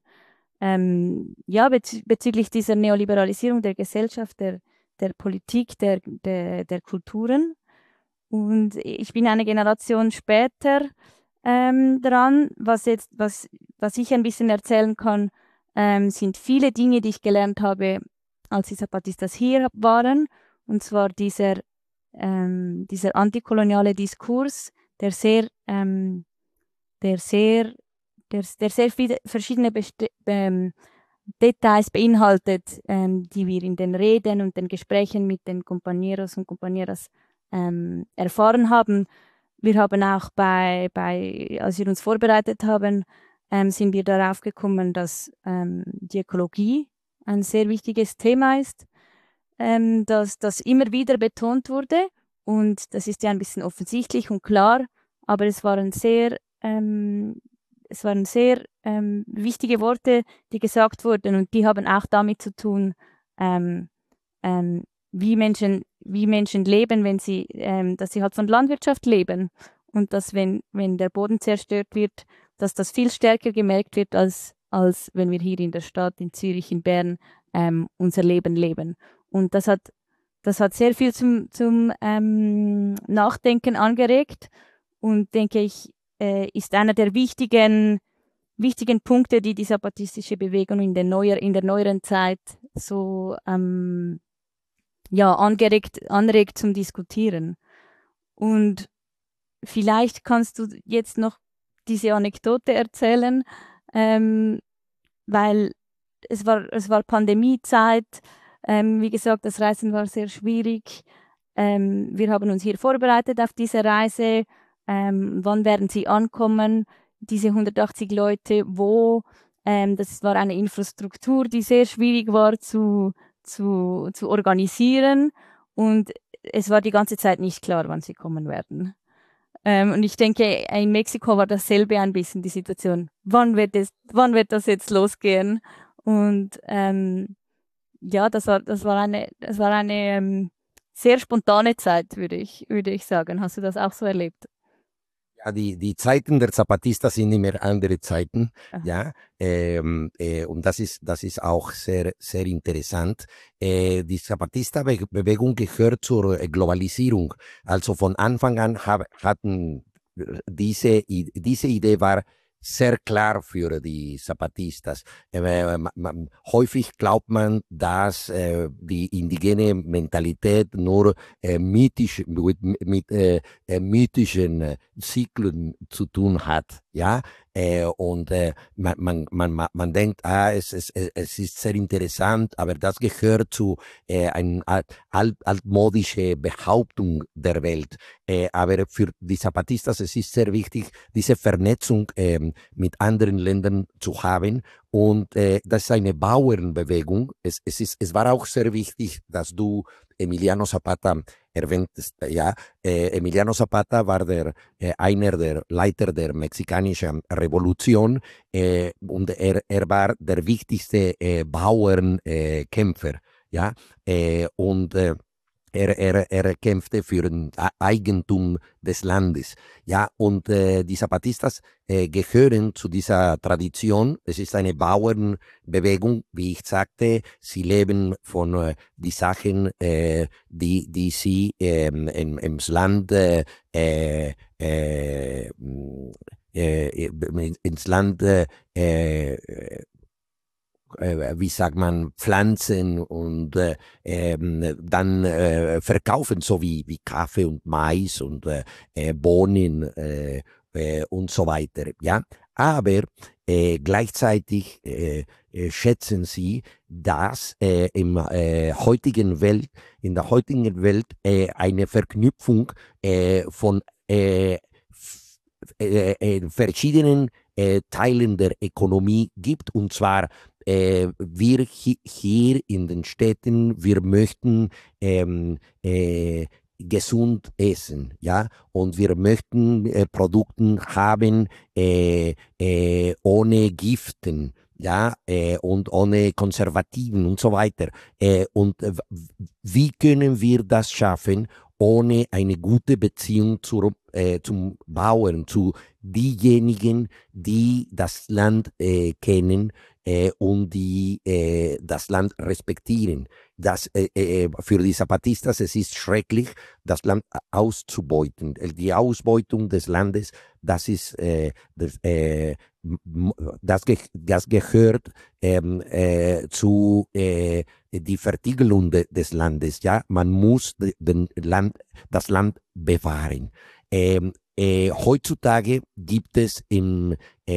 Ähm, ja, bezü bezüglich dieser Neoliberalisierung der Gesellschaft, der, der Politik, der, der, der Kulturen. Und ich bin eine Generation später ähm, dran. Was, jetzt, was, was ich ein bisschen erzählen kann, ähm, sind viele Dinge, die ich gelernt habe, als die Zapatistas hier waren. Und zwar dieser, ähm, dieser antikoloniale Diskurs, der sehr, ähm, der sehr, der, der sehr viele verschiedene Best ähm, Details beinhaltet, ähm, die wir in den Reden und den Gesprächen mit den Compañeros und Compañeras ähm, erfahren haben. Wir haben auch bei, bei, als wir uns vorbereitet haben, ähm, sind wir darauf gekommen, dass ähm, die Ökologie ein sehr wichtiges Thema ist, ähm, dass das immer wieder betont wurde. Und das ist ja ein bisschen offensichtlich und klar, aber es waren sehr, ähm, es waren sehr ähm, wichtige Worte, die gesagt wurden, und die haben auch damit zu tun, ähm, ähm, wie Menschen, wie Menschen leben, wenn sie, ähm, dass sie halt von Landwirtschaft leben, und dass, wenn, wenn der Boden zerstört wird, dass das viel stärker gemerkt wird, als, als wenn wir hier in der Stadt, in Zürich, in Bern, ähm, unser Leben leben. Und das hat, das hat sehr viel zum, zum ähm, Nachdenken angeregt, und denke ich, äh, ist einer der wichtigen, wichtigen Punkte, die die zapatistische Bewegung in der, neuer, in der neueren Zeit so ähm, ja, angeregt, anregt zum Diskutieren. Und vielleicht kannst du jetzt noch diese Anekdote erzählen, ähm, weil es war, es war Pandemiezeit. Ähm, wie gesagt, das Reisen war sehr schwierig. Ähm, wir haben uns hier vorbereitet auf diese Reise. Ähm, wann werden sie ankommen? Diese hundertachtzig Leute, wo? Ähm, das war eine Infrastruktur, die sehr schwierig war zu, zu, zu organisieren. Und es war die ganze Zeit nicht klar, wann sie kommen werden. Ähm, und ich denke, in Mexiko war dasselbe ein bisschen die Situation. Wann wird, es, wann wird das jetzt losgehen? Und ähm, ja, das war, das war eine, das war eine ähm, sehr spontane Zeit, würde ich, würde ich sagen. Hast du das auch so erlebt?
Ja, die, die Zeiten der Zapatistas sind immer andere Zeiten,
Aha.
ja, ähm, äh, und das ist, das ist auch sehr, sehr interessant. Äh, die Zapatista-Bewegung gehört zur Globalisierung. Also von Anfang an hab, hatten diese, diese Idee war sehr klar für die Zapatistas. Äh, man, häufig glaubt man, dass äh, die indigene Mentalität nur äh, mythisch, mit, mit äh, mythischen äh, Zyklen zu tun hat, ja, äh, und äh, man, man, man, man denkt, ah, es, es, es ist sehr interessant, aber das gehört zu äh, einer alt, altmodischen Behauptung der Welt. Äh, aber für die Zapatistas es ist sehr wichtig, diese Vernetzung äh, mit anderen Ländern zu haben. Und äh, das ist eine Bauernbewegung. Es, es, ist, es war auch sehr wichtig, dass du Emiliano Zapata erwähntest. Ja, äh, Emiliano Zapata war der, äh, einer der Leiter der mexikanischen Revolution äh, und er, er war der wichtigste äh, Bauernkämpfer. Äh, ja, äh, und äh, Er, er, er kämpfte für ein Eigentum des Landes. Ja, und äh, die Zapatistas äh, gehören zu dieser Tradition. Es ist eine Bauernbewegung, wie ich sagte. Sie leben von äh, die Sachen, äh, die, die sie ähm, im, im Land äh, äh, äh, ins Land äh, äh, wie sagt man, pflanzen und äh, ähm, dann äh, verkaufen, so wie, wie Kaffee und Mais und äh, äh, Bohnen äh, äh, und so weiter. Ja? Aber äh, gleichzeitig äh, äh, schätzen sie, dass äh, im äh, heutigen Welt, in der heutigen Welt äh, eine Verknüpfung äh, von äh, äh, äh, verschiedenen äh, Teilen der Ökonomie gibt, und zwar äh, wir hi hier in den Städten, wir möchten ähm, äh, gesund essen, ja, und wir möchten äh, Produkte haben äh, äh, ohne Giften, ja, äh, und ohne Konservativen und so weiter. Äh, und äh, wie können wir das schaffen, ohne eine gute Beziehung zu, äh, zum Bauern, zu diejenigen, die das Land äh, kennen äh, und die äh, das Land respektieren. Das, äh, äh, für die Zapatistas, es ist schrecklich, das Land auszubeuten. Die Ausbeutung des Landes, das ist, äh, das, äh, das, ge das gehört ähm, äh, zu äh, die Vertiegelung de des Landes. Ja, man muss den Land, das Land bewahren. Ähm, äh, heutzutage gibt es im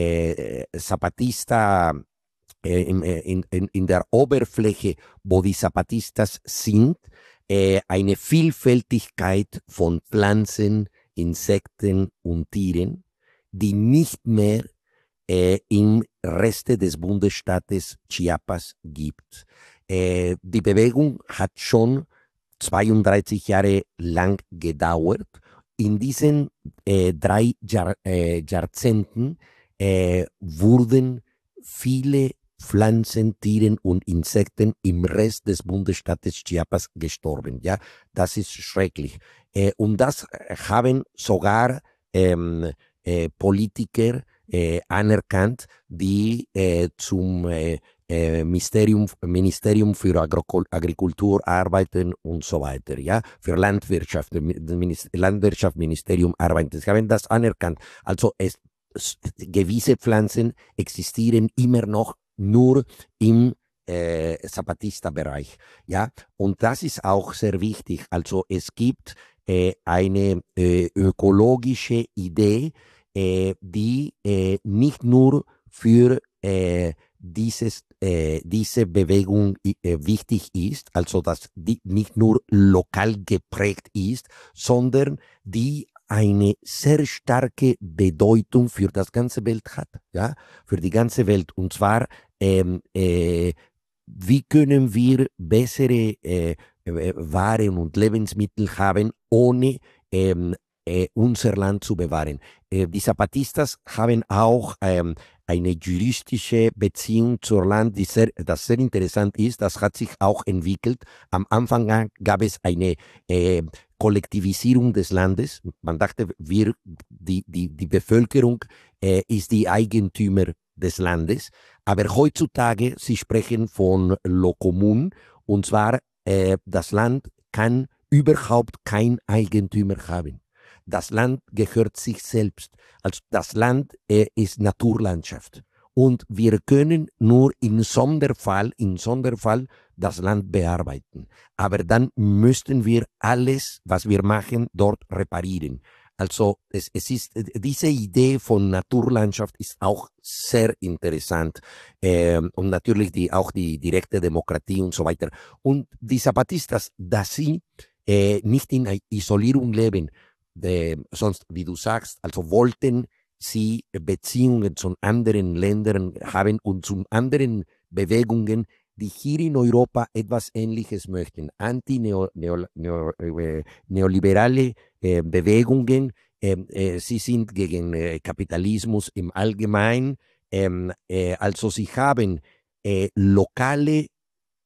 äh, Zapatista äh, in, in, in der Oberfläche, wo die Zapatistas sind, äh, eine Vielfältigkeit von Pflanzen, Insekten und Tieren, die nicht mehr äh, im Reste des Bundesstaates Chiapas gibt. Äh, die Bewegung hat schon zweiunddreißig Jahre lang gedauert. In diesen äh, drei Jahr, äh, Jahrzehnten äh, wurden viele Pflanzen, Tieren und Insekten im Rest des Bundesstaates Chiapas gestorben. Ja, das ist schrecklich. Äh, und das haben sogar ähm, äh, Politiker äh, anerkannt, die äh, zum äh, äh, Ministerium, Ministerium für Agro Agrikultur arbeiten und so weiter, ja, für Landwirtschaft, das Landwirtschaftsministerium arbeiten. Sie haben das anerkannt. Also es, es, gewisse Pflanzen existieren immer noch nur im äh, Zapatista-Bereich, ja, und das ist auch sehr wichtig. Also es gibt äh, eine äh, ökologische Idee, äh, die äh, nicht nur für äh, dieses, äh, diese Bewegung äh, wichtig ist, also dass die nicht nur lokal geprägt ist, sondern die eine sehr starke Bedeutung für das ganze Welt hat, ja, für die ganze Welt. Und zwar, ähm, äh, wie können wir bessere äh, Waren und Lebensmittel haben, ohne ähm, äh, unser Land zu bewahren. Äh, die Zapatistas haben auch ähm, eine juristische Beziehung zur Land, die sehr, das sehr interessant ist. Das hat sich auch entwickelt. Am Anfang gab es eine äh, Kollektivisierung des Landes. Man dachte, wir, die, die, die Bevölkerung äh, ist die Eigentümer des Landes. Aber heutzutage, sie sprechen von Lokomun, und zwar, äh, das Land kann überhaupt kein Eigentümer haben. Das Land gehört sich selbst. Also das Land äh, ist Naturlandschaft. Und wir können nur in Sonderfall, in Sonderfall das Land bearbeiten. Aber dann müssten wir alles, was wir machen, dort reparieren. Also es, es ist, diese Idee von Naturlandschaft ist auch sehr interessant. Ähm, und natürlich die, auch die direkte Demokratie und so weiter. Und die Zapatistas, dass sie äh, nicht in Isolierung leben, äh, sonst, wie du sagst, also wollten sie Beziehungen zu anderen Ländern haben und zu anderen Bewegungen, die hier in Europa etwas Ähnliches möchten. Anti-neoliberale neo, neo, neoliberale äh, Bewegungen, äh, äh, sie sind gegen äh, Kapitalismus im Allgemeinen. Ähm, äh, also sie haben äh, lokale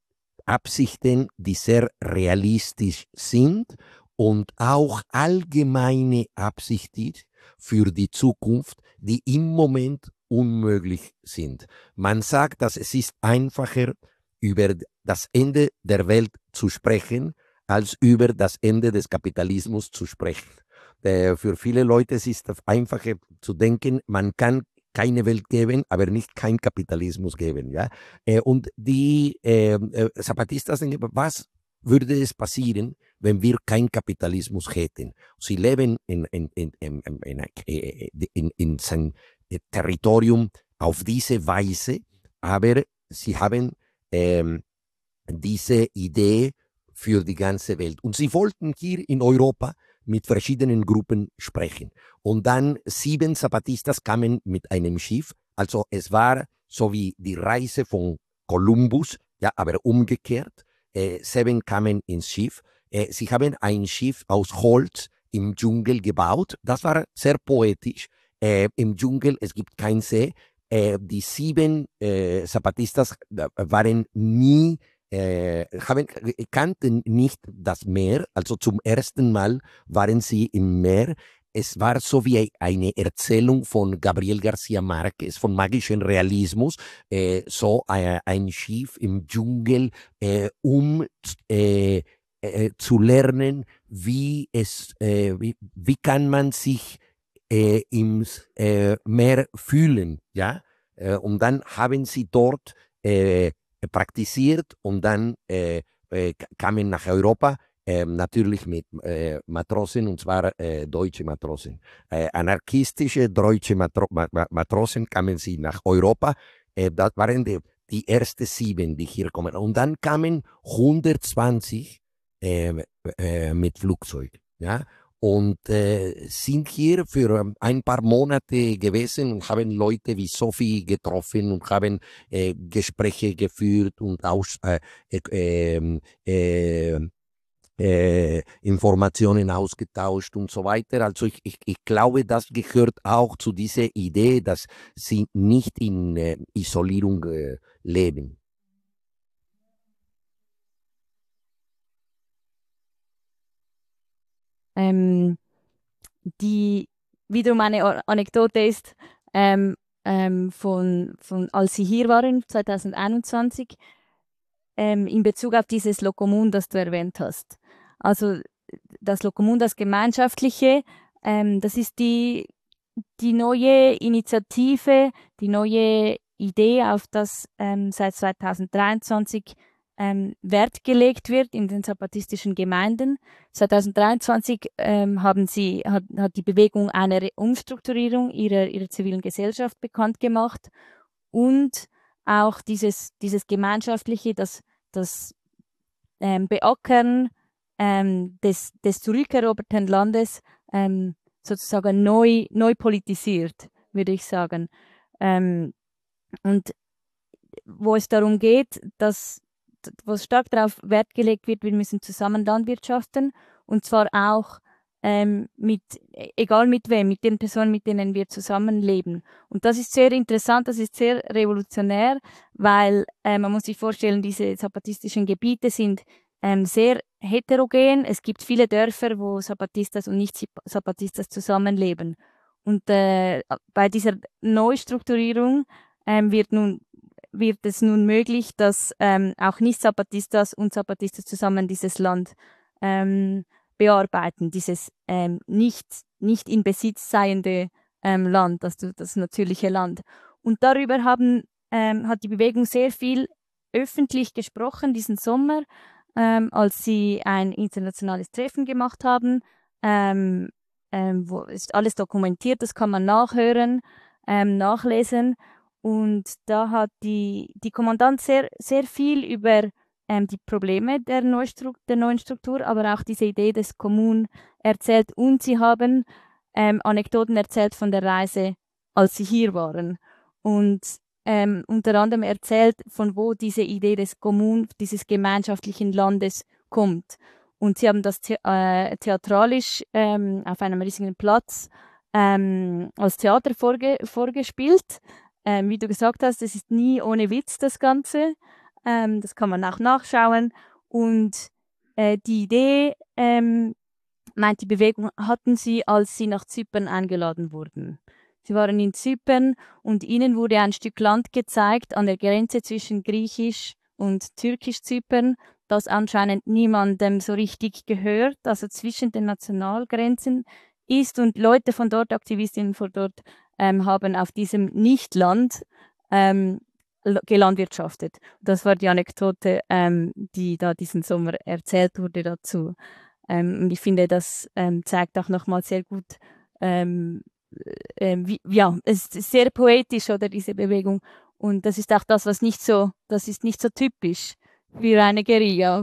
Absichten, die sehr realistisch sind und auch allgemeine Absichten für die Zukunft, die im Moment unmöglich sind. Man sagt, dass es ist einfacher, über das Ende der Welt zu sprechen, als über das Ende des Kapitalismus zu sprechen. Äh, für viele Leute ist es einfacher zu denken, man kann keine Welt geben, aber nicht kein Kapitalismus geben. Ja? Äh, und die äh, äh, Zapatistas denken, was würde es passieren, wenn wir keinen Kapitalismus hätten? Sie leben in, in, in, in, in, in, in sein Territorium auf diese Weise, aber sie haben ähm, diese Idee für die ganze Welt. Und sie wollten hier in Europa mit verschiedenen Gruppen sprechen. Und dann sieben Zapatistas kamen mit einem Schiff. Also es war so wie die Reise von Kolumbus, ja, aber umgekehrt. Äh, sieben kamen ins Schiff. Äh, sie haben ein Schiff aus Holz im Dschungel gebaut. Das war sehr poetisch. Äh, Im Dschungel, es gibt keinen See. Äh, die sieben äh, Zapatistas waren nie Äh, haben, kannten nicht das Meer, also zum ersten Mal waren sie im Meer. Es war so wie eine Erzählung von Gabriel García Márquez, von magischem Realismus, äh, so äh, ein Schiff im Dschungel, äh, um äh, äh, zu lernen, wie, es, äh, wie, wie kann man sich äh, im äh, Meer fühlen. Ja? Äh, und dann haben sie dort äh, praktiziert und dann äh, äh, kamen nach Europa, äh, natürlich mit äh, Matrosen, und zwar äh, deutsche Matrosen. Äh, anarchistische deutsche Matro Ma Ma Matrosen kamen sie nach Europa. Äh, das waren die, die ersten sieben, die hier kommen. Und dann kamen hundertzwanzig äh, äh, mit Flugzeug. Ja? Und äh, sind hier für ein paar Monate gewesen und haben Leute wie Sophie getroffen und haben äh, Gespräche geführt und aus, äh, äh, äh, äh, Informationen ausgetauscht und so weiter. Also ich, ich, ich glaube, das gehört auch zu dieser Idee, dass sie nicht in äh, Isolierung äh, leben.
Ähm, die wiederum eine Anekdote ist, ähm, ähm, von, von als Sie hier waren, zwanzig einundzwanzig, ähm, in Bezug auf dieses Lokomun, das du erwähnt hast. Also das Lokomun, das Gemeinschaftliche, ähm, das ist die, die neue Initiative, die neue Idee, auf das ähm, seit zweitausenddreiundzwanzig ähm, Wert gelegt wird in den zapatistischen Gemeinden. zweitausenddreiundzwanzig ähm, haben sie, hat, hat die Bewegung eine Umstrukturierung ihrer, ihrer zivilen Gesellschaft bekannt gemacht und auch dieses, dieses Gemeinschaftliche, das, das ähm, Beackern ähm, des, des zurückeroberten Landes ähm, sozusagen neu, neu politisiert, würde ich sagen. Ähm, und wo es darum geht, dass wo stark darauf Wert gelegt wird, wir müssen zusammen landwirtschaften und zwar auch ähm, mit, egal mit wem, mit den Personen, mit denen wir zusammenleben. Und das ist sehr interessant, das ist sehr revolutionär, weil äh, man muss sich vorstellen, diese zapatistischen Gebiete sind ähm, sehr heterogen. Es gibt viele Dörfer, wo Zapatistas und Nicht-Zapatistas zusammenleben. Und äh, bei dieser Neustrukturierung ähm, wird nun wird es nun möglich, dass ähm, auch Nicht-Zapatistas und Zapatistas zusammen dieses Land ähm, bearbeiten, dieses ähm, nicht, nicht in Besitz seiende ähm, Land, das, das natürliche Land. Und darüber haben, ähm, hat die Bewegung sehr viel öffentlich gesprochen diesen Sommer, ähm, als sie ein internationales Treffen gemacht haben. Ähm, ähm, wo ist alles dokumentiert, das kann man nachhören, ähm, nachlesen. Und da hat die, die Kommandant sehr, sehr viel über ähm, die Probleme der, der neuen Struktur, aber auch diese Idee des Kommun erzählt. Und sie haben ähm, Anekdoten erzählt von der Reise, als sie hier waren. Und ähm, unter anderem erzählt, von wo diese Idee des Kommun, dieses gemeinschaftlichen Landes kommt. Und sie haben das the äh, theatralisch ähm, auf einem riesigen Platz ähm, als Theater vorge vorgespielt. Ähm, wie du gesagt hast, es ist nie ohne Witz das Ganze. Ähm, das kann man auch nachschauen. Und äh, die Idee, ähm, meint die Bewegung, hatten sie, als sie nach Zypern eingeladen wurden. Sie waren in Zypern und ihnen wurde ein Stück Land gezeigt an der Grenze zwischen Griechisch und Türkisch-Zypern, das anscheinend niemandem so richtig gehört, also zwischen den Nationalgrenzen ist. Und Leute von dort, Aktivistinnen von dort, ähm, haben auf diesem Nichtland ähm, gelandwirtschaftet. Das war die Anekdote, ähm, die da diesen Sommer erzählt wurde dazu. Ähm, und ich finde, das ähm, zeigt auch nochmal sehr gut, ähm, ähm, wie, ja, es ist sehr poetisch, oder, diese Bewegung. Und das ist auch das, was nicht so, das ist nicht so typisch für eine Guerilla.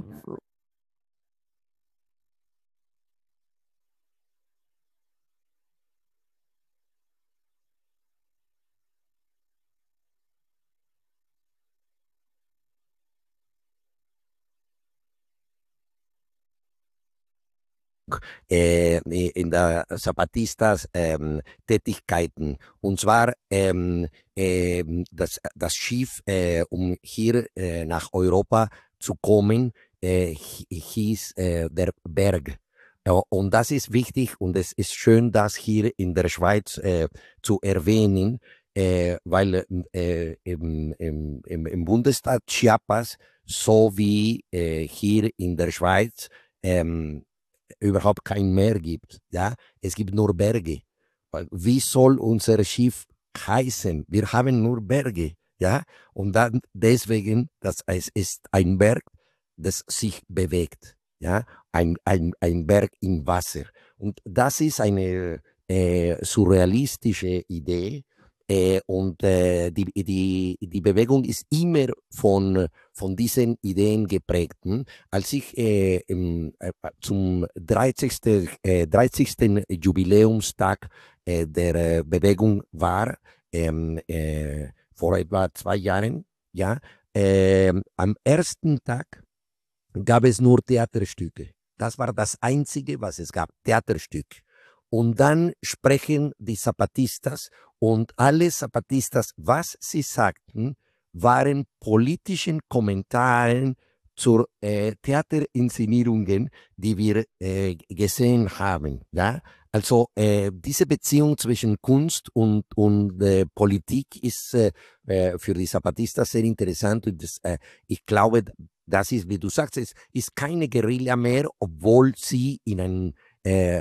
Äh, in der Zapatistas ähm, Tätigkeiten. Und zwar ähm, ähm, das, das Schiff, äh, um hier äh, nach Europa zu kommen, äh, hieß äh, der Berg. Ja, und das ist wichtig und es ist schön, das hier in der Schweiz äh, zu erwähnen, äh, weil äh, im, im, im Bundesstaat Chiapas sowie äh, hier in der Schweiz ähm, überhaupt kein Meer gibt. Ja? Es gibt nur Berge. Wie soll unser Schiff heißen? Wir haben nur Berge. Ja? Und dann deswegen, dass es ist ein Berg, das sich bewegt. Ja? Ein, ein, ein Berg im Wasser. Und das ist eine äh, surrealistische Idee. Äh, und äh, die, die, die Bewegung ist immer von, von diesen Ideen geprägt. Hm? Als ich äh, im, äh, zum dreißigsten. Äh, dreißigsten Jubiläumstag äh, der äh, Bewegung war, ähm, äh, vor etwa zwei Jahren, ja, äh, am ersten Tag gab es nur Theaterstücke. Das war das Einzige, was es gab, Theaterstück. Und dann sprechen die Zapatistas und alle Zapatistas, was sie sagten, waren politischen Kommentaren zur äh, Theaterinszenierungen, die wir äh, gesehen haben. Ja? Also äh, diese Beziehung zwischen Kunst und, und äh, Politik ist äh, für die Zapatistas sehr interessant und das, äh, ich glaube, das ist, wie du sagst, es ist keine Guerilla mehr, obwohl sie in einer äh,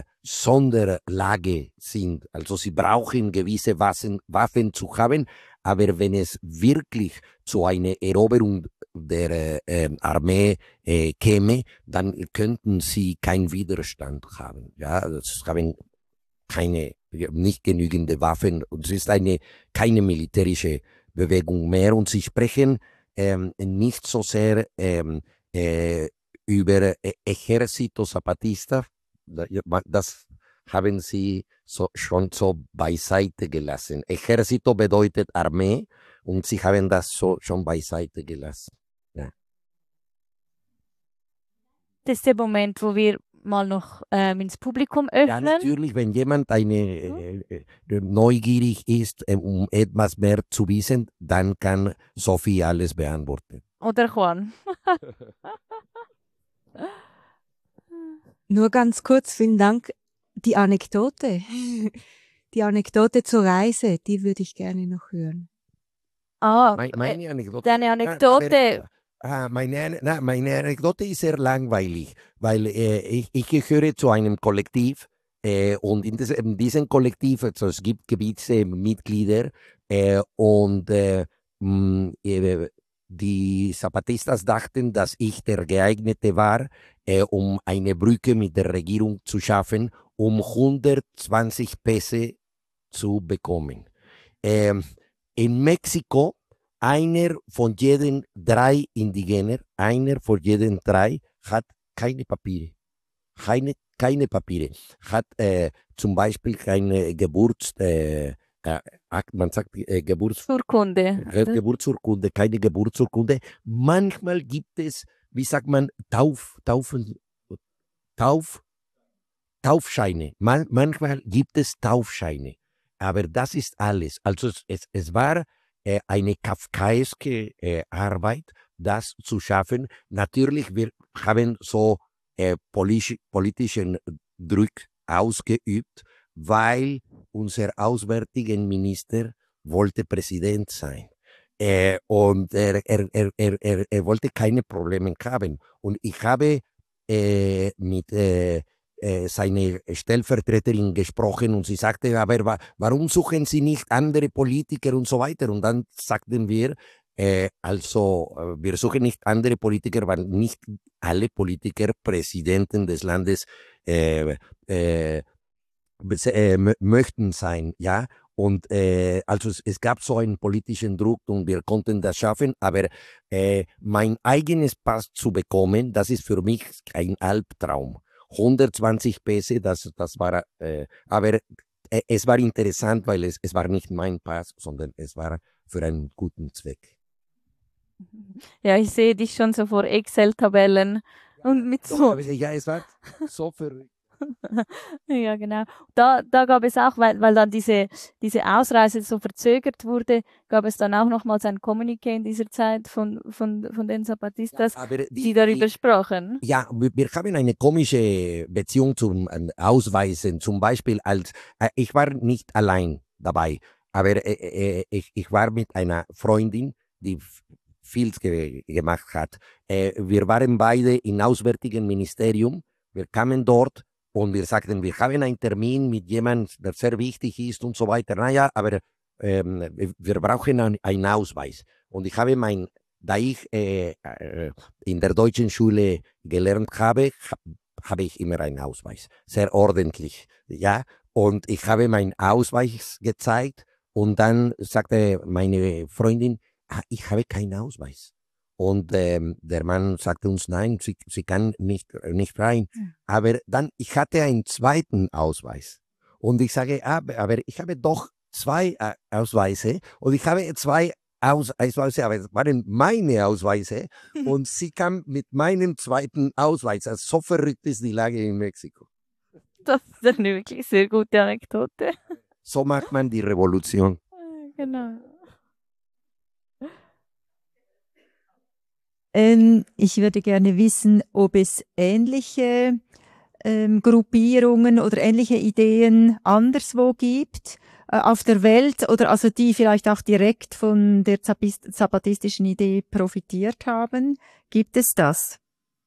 Sonderlage sind. Also sie brauchen gewisse Waffen, Waffen zu haben, aber wenn es wirklich zu einer Eroberung der äh, Armee äh, käme, dann könnten sie keinen Widerstand haben. Ja, das haben keine, nicht genügende Waffen und es ist eine, keine militärische Bewegung mehr und sie sprechen ähm, nicht so sehr ähm, äh, über Ejército Zapatista, das haben sie so, schon so beiseite gelassen. Ejército bedeutet Armee und sie haben das so schon beiseite gelassen. Ja.
Das ist der Moment, wo wir mal noch ähm, ins Publikum öffnen.
Ja, natürlich, wenn jemand eine, äh, äh, neugierig ist, äh, um etwas mehr zu wissen, dann kann Sophie alles beantworten.
Oder Juan.
Nur ganz kurz, vielen Dank. Die Anekdote, die Anekdote zur Reise, die würde ich gerne noch hören.
Ah,
Meine, meine Anekdote.
Deine Anekdote.
Ah, meine, na, meine Anekdote ist sehr langweilig, weil äh, ich, ich gehöre zu einem Kollektiv äh, und in, das, in diesem Kollektiv, also es gibt gewisse Mitglieder äh, und äh, mh, äh, die Zapatistas dachten, dass ich der Geeignete war, äh, um eine Brücke mit der Regierung zu schaffen, um hundertzwanzig Peso zu bekommen. Äh, in Mexiko einer von jeden drei Indigener, einer von jeden drei hat keine Papiere. Keine, keine Papiere. Hat äh, zum Beispiel keine Geburts... Äh, äh, man sagt äh, Geburtsurkunde. Äh, Geburtsurkunde, keine Geburtsurkunde. Manchmal gibt es, wie sagt man, Tauf, Taufen, Tauf, Taufscheine. Man, manchmal gibt es Taufscheine. Aber das ist alles. Also es, es war äh, eine kafkaeske äh, Arbeit, das zu schaffen. Natürlich, wir haben so äh, politisch, politischen Druck ausgeübt, weil unser auswärtiger Minister wollte Präsident sein. Äh, und er, er, er, er, er wollte keine Probleme haben. Und ich habe äh, mit äh, äh, seiner Stellvertreterin gesprochen und sie sagte, aber wa warum suchen Sie nicht andere Politiker und so weiter? Und dann sagten wir, äh, also äh, wir suchen nicht andere Politiker, weil nicht alle Politiker Präsidenten des Landes äh, äh, äh, möchten sein, ja. Und äh, also es, es gab so einen politischen Druck und wir konnten das schaffen, aber äh, mein eigenes Pass zu bekommen, das ist für mich ein Albtraum. hundertzwanzig Pässe, das, das war, äh, aber äh, es war interessant, weil es, es war nicht mein Pass, sondern es war für einen guten Zweck.
Ja, ich sehe dich schon so vor Excel-Tabellen und mit so.
Ja, es war so verrückt.
Ja, genau. Da, da gab es auch, weil, weil dann diese, diese Ausreise so verzögert wurde, gab es dann auch nochmals ein Kommuniqué in dieser Zeit von, von, von den Zapatistas,
Ja, die,
die darüber
die,
sprachen.
Ja, wir, wir haben eine komische Beziehung zum äh, Ausweisen. Zum Beispiel, als äh, ich war nicht allein dabei, aber äh, äh, ich, ich war mit einer Freundin, die viel ge gemacht hat. Äh, wir waren beide im Auswärtigen Ministerium. Wir kamen dort. Und wir sagten, wir haben einen Termin mit jemandem, der sehr wichtig ist und so weiter. Naja, aber ähm, wir brauchen einen, einen Ausweis. Und ich habe mein, da ich äh, äh, in der deutschen Schule gelernt habe, habe ich immer einen Ausweis. Sehr ordentlich, ja. Und ich habe meinen Ausweis gezeigt und dann sagte meine Freundin, ah, ich habe keinen Ausweis. Und ähm, der Mann sagte uns, nein, sie, sie kann nicht, nicht rein. Mhm. Aber dann, ich hatte einen zweiten Ausweis. Und ich sage, ah, aber ich habe doch zwei äh, Ausweise. Und ich habe zwei Aus Ausweise, aber es waren meine Ausweise. Und sie kam mit meinem zweiten Ausweis. Also so verrückt ist die Lage in Mexiko.
Das ist eine wirklich sehr gute Anekdote.
So macht man die Revolution.
Genau.
Ähm, ich würde gerne wissen, ob es ähnliche ähm, Gruppierungen oder ähnliche Ideen anderswo gibt äh, auf der Welt oder also die vielleicht auch direkt von der zapatistischen Idee profitiert haben. Gibt es das?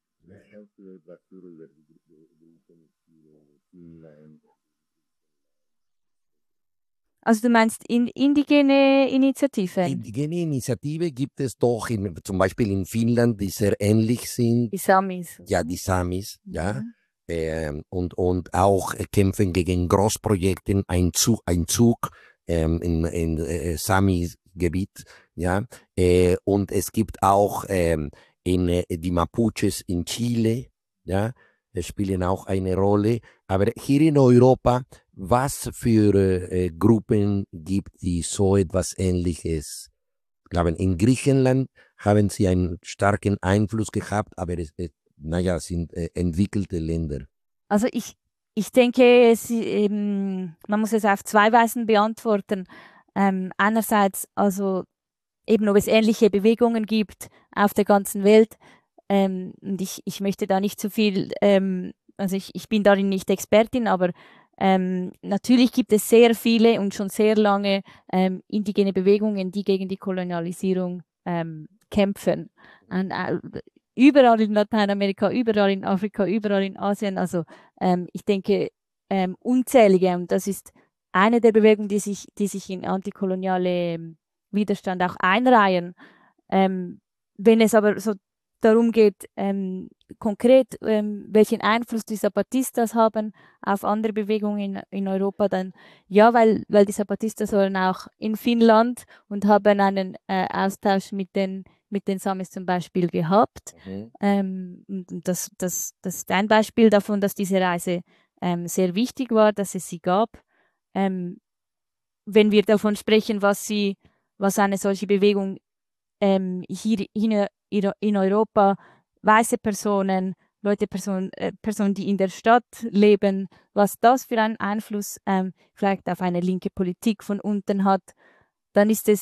Also du meinst in, indigene Initiativen?
Indigene Initiative gibt es doch in, zum Beispiel in Finnland, die sehr ähnlich sind.
Die Samis.
Ja, die Samis,
mhm.
ja. Ähm, und, und auch kämpfen gegen Großprojekte, ein Zug, ein Zug ähm, in, in äh, Sami-Gebiet, ja. Äh, und es gibt auch ähm, in, äh, die Mapuches in Chile, ja, spielen auch eine Rolle. Aber hier in Europa, was für äh, Gruppen gibt, die so etwas Ähnliches? Ich glaube, in Griechenland haben sie einen starken Einfluss gehabt, aber es, es naja, sind äh, entwickelte Länder.
Also ich, ich denke, es, ähm, man muss es auf zwei Weisen beantworten. Ähm, einerseits, also eben, ob es ähnliche Bewegungen gibt auf der ganzen Welt. Ähm, und ich, ich möchte da nicht zu viel, ähm, also ich, ich bin darin nicht Expertin, aber ähm, natürlich gibt es sehr viele und schon sehr lange ähm, indigene Bewegungen, die gegen die Kolonialisierung ähm, kämpfen. Und, äh, überall in Lateinamerika, überall in Afrika, überall in Asien. Also ähm, ich denke, ähm, unzählige, und das ist eine der Bewegungen, die sich, die sich in antikoloniale ähm, Widerstand auch einreihen. Ähm, wenn es aber so darum geht, ähm, konkret, ähm, welchen Einfluss die Zapatistas haben auf andere Bewegungen in, in Europa, dann ja, weil, weil die Zapatistas waren auch in Finnland und haben einen äh, Austausch mit den, mit den Samis zum Beispiel gehabt. Mhm. Ähm, und das, das, das ist ein Beispiel davon, dass diese Reise ähm, sehr wichtig war, dass es sie gab. Ähm, wenn wir davon sprechen, was, sie, was eine solche Bewegung ähm, hier in, in Europa, weiße Personen, Leute, Personen, äh, Personen, die in der Stadt leben, was das für einen Einfluss ähm, vielleicht auf eine linke Politik von unten hat, dann ist es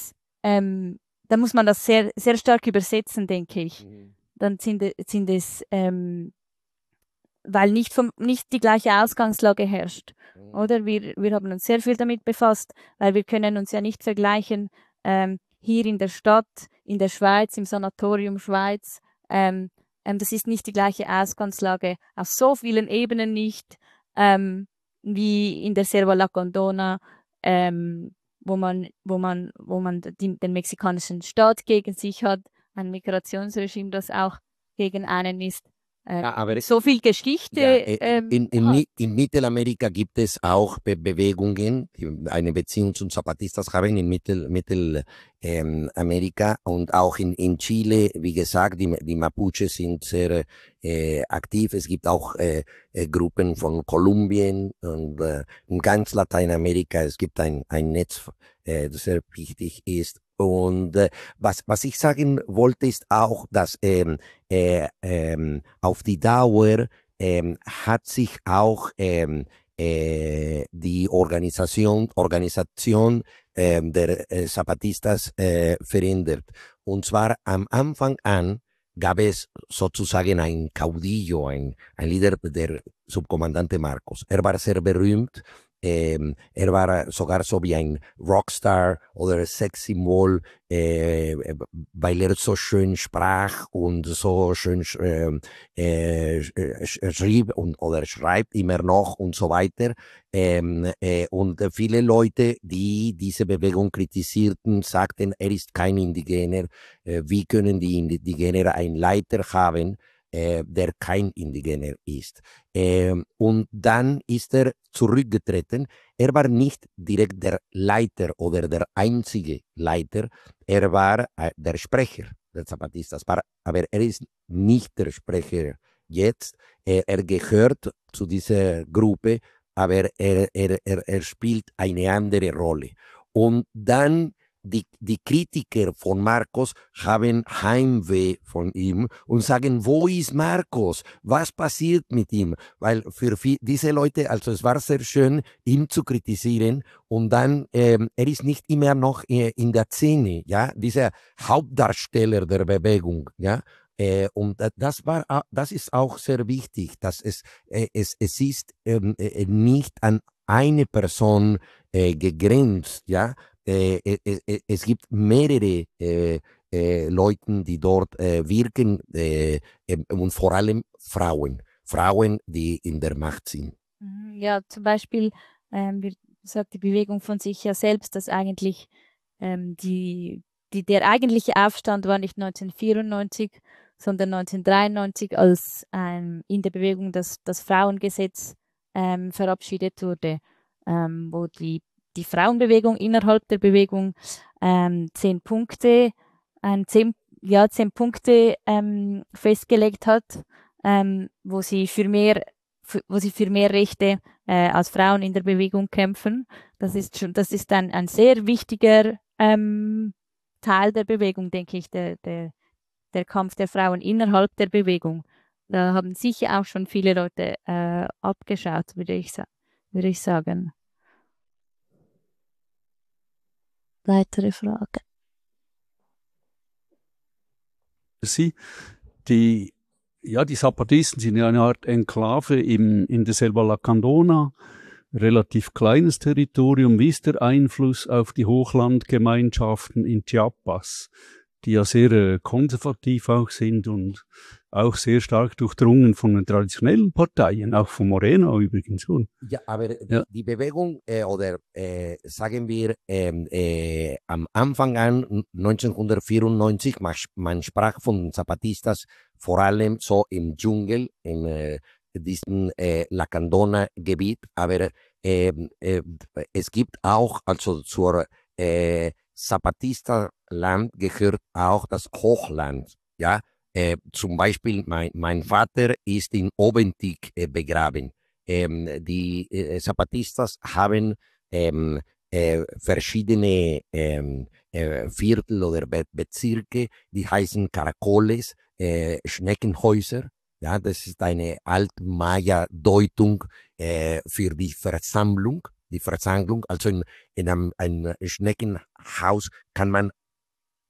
ähm, da muss man das sehr, sehr stark übersetzen, denke ich.
Mhm.
Dann sind, sind es, ähm, weil nicht, vom, nicht die gleiche Ausgangslage herrscht.
Mhm.
Oder? Wir, wir haben uns sehr viel damit befasst, weil wir können uns ja nicht vergleichen, ähm, hier in der Stadt, in der Schweiz, im Sanatorium Schweiz. Ähm, ähm, das ist nicht die gleiche Ausgangslage, auf so vielen Ebenen nicht, ähm, wie in der Selva La Condona, ähm, wo man, wo man, wo man die, den mexikanischen Staat gegen sich hat, ein Migrationsregime, das auch gegen einen ist. Äh,
Ja, aber
so viel Geschichte
ja, äh,
ähm,
in, in,
hat.
Mi- in Mittelamerika gibt es auch Be Bewegungen, die eine Beziehung zu Zapatistas haben in Mittel, Mittel ähm, Amerika und auch in, in Chile. Wie gesagt, die, die Mapuche sind sehr äh, aktiv. Es gibt auch äh, äh, Gruppen von Kolumbien und äh, in ganz Lateinamerika. Es gibt ein, ein Netz, äh, das sehr wichtig ist. Und äh, was, was ich sagen wollte, ist auch, dass ähm, äh, ähm, auf die Dauer ähm, hat sich auch ähm, äh, die Organisation, Organisation ähm, der äh, Zapatistas äh, verändert. Und zwar am Anfang an gab es sozusagen ein Caudillo, ein, ein Leader, der Subkommandante Marcos. Er war sehr berühmt. Ähm, er war sogar so wie ein Rockstar oder Sexsymbol, äh, weil er so schön sprach und so schön äh, äh, schrieb und, oder schreibt immer noch und so weiter. Ähm, äh, und viele Leute, die diese Bewegung kritisierten, sagten, er ist kein Indigener. Äh, wie können die Indigener einen Leiter haben, äh, der kein Indigener ist? Ähm, und dann ist er zurückgetreten. Er war nicht direkt der Leiter oder der einzige Leiter. Er war äh, der Sprecher der Zapatistas, aber er ist nicht der Sprecher jetzt. Er, er gehört zu dieser Gruppe, aber er, er, er, er spielt eine andere Rolle. Und dann die, die Kritiker von Marcos haben Heimweh von ihm und sagen, wo ist Marcos? Was passiert mit ihm? Weil für diese Leute, also es war sehr schön, ihn zu kritisieren und dann, ähm, er ist nicht immer noch in der Szene, ja, dieser Hauptdarsteller der Bewegung, ja. Äh, und das war, das ist auch sehr wichtig, dass es, äh, es, es ist ähm, äh, nicht an eine Person äh, gegrenzt, ja. Äh, äh, äh, es gibt mehrere äh, äh, Leute, die dort äh, wirken äh, äh, und vor allem Frauen, Frauen, die in der Macht sind.
Ja, zum Beispiel ähm, wie sagt die Bewegung von sich ja selbst, dass eigentlich ähm, die, die, der eigentliche Aufstand war nicht neunzehnhundertvierundneunzig, sondern neunzehnhundertdreiundneunzig, als ähm, in der Bewegung das, das Frauengesetz ähm, verabschiedet wurde, ähm, wo die, die Frauenbewegung innerhalb der Bewegung ähm, zehn Punkte, ein zehn, ja, zehn Punkte ähm, festgelegt hat, ähm, wo sie für mehr wo sie für mehr Rechte äh, als Frauen in der Bewegung kämpfen. Das ist schon, das ist ein, ein sehr wichtiger ähm, Teil der Bewegung, denke ich, der, der, der Kampf der Frauen innerhalb der Bewegung. Da haben sicher auch schon viele Leute äh, abgeschaut, würde ich, würde ich sagen. Weitere Frage.
Sie, die Ja, die Zapatisten sind ja eine Art Enklave im, in der Selva La Condona, relativ kleines Territorium. Wie ist der Einfluss auf die Hochlandgemeinschaften in Chiapas, die ja sehr äh, konservativ auch sind und auch sehr stark durchdrungen von den traditionellen Parteien, auch von Moreno übrigens.
Ja, aber
ja.
Die, die Bewegung, äh, oder äh, sagen wir, ähm, äh, am Anfang an, neunzehnhundertvierundneunzig, man, man sprach von Zapatistas vor allem so im Dschungel, in äh, diesem äh, Lacandona-Gebiet, aber äh, äh, es gibt auch, also zur äh, Zapatista-Land gehört auch das Hochland, ja. Äh, zum Beispiel, mein, mein Vater ist in Oventik äh, begraben. Ähm, die äh, Zapatistas haben ähm, äh, verschiedene ähm, äh, Viertel oder Be Bezirke, die heißen Caracoles, äh, Schneckenhäuser. Ja, das ist eine Altmaya-Deutung äh, für die Versammlung. Die Versammlung, also in, in einem, einem Schneckenhaus kann man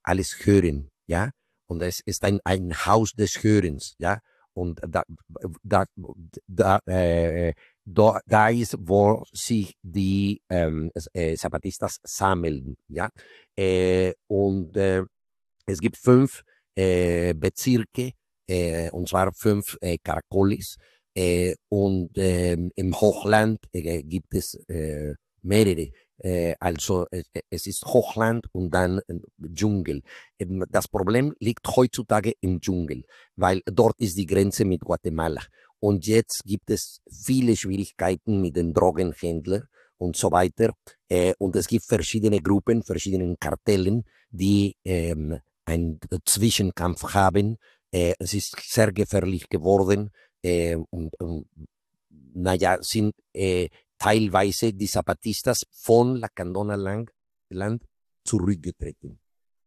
alles hören, ja. Und es ist ein, ein Haus des Hörens, ja. Und da, da, da, äh, da, da ist, wo sich die ähm, äh, Zapatistas sammeln, ja. Äh, und äh, es gibt fünf äh, Bezirke, äh, und zwar fünf äh, Caracoles. Äh, und äh, im Hochland äh, gibt es äh, mehrere. Äh, also äh, es ist Hochland und dann äh, Dschungel. Ähm, das Problem liegt heutzutage im Dschungel, weil dort ist die Grenze mit Guatemala. Und jetzt gibt es viele Schwierigkeiten mit den Drogenhändlern und so weiter. Äh, und es gibt verschiedene Gruppen, verschiedene Kartellen, die ähm, einen Zwischenkampf haben. Äh, es ist sehr gefährlich geworden. Äh, und, und naja, sind äh, teilweise die Zapatistas von Lacandona Land zurückgetreten.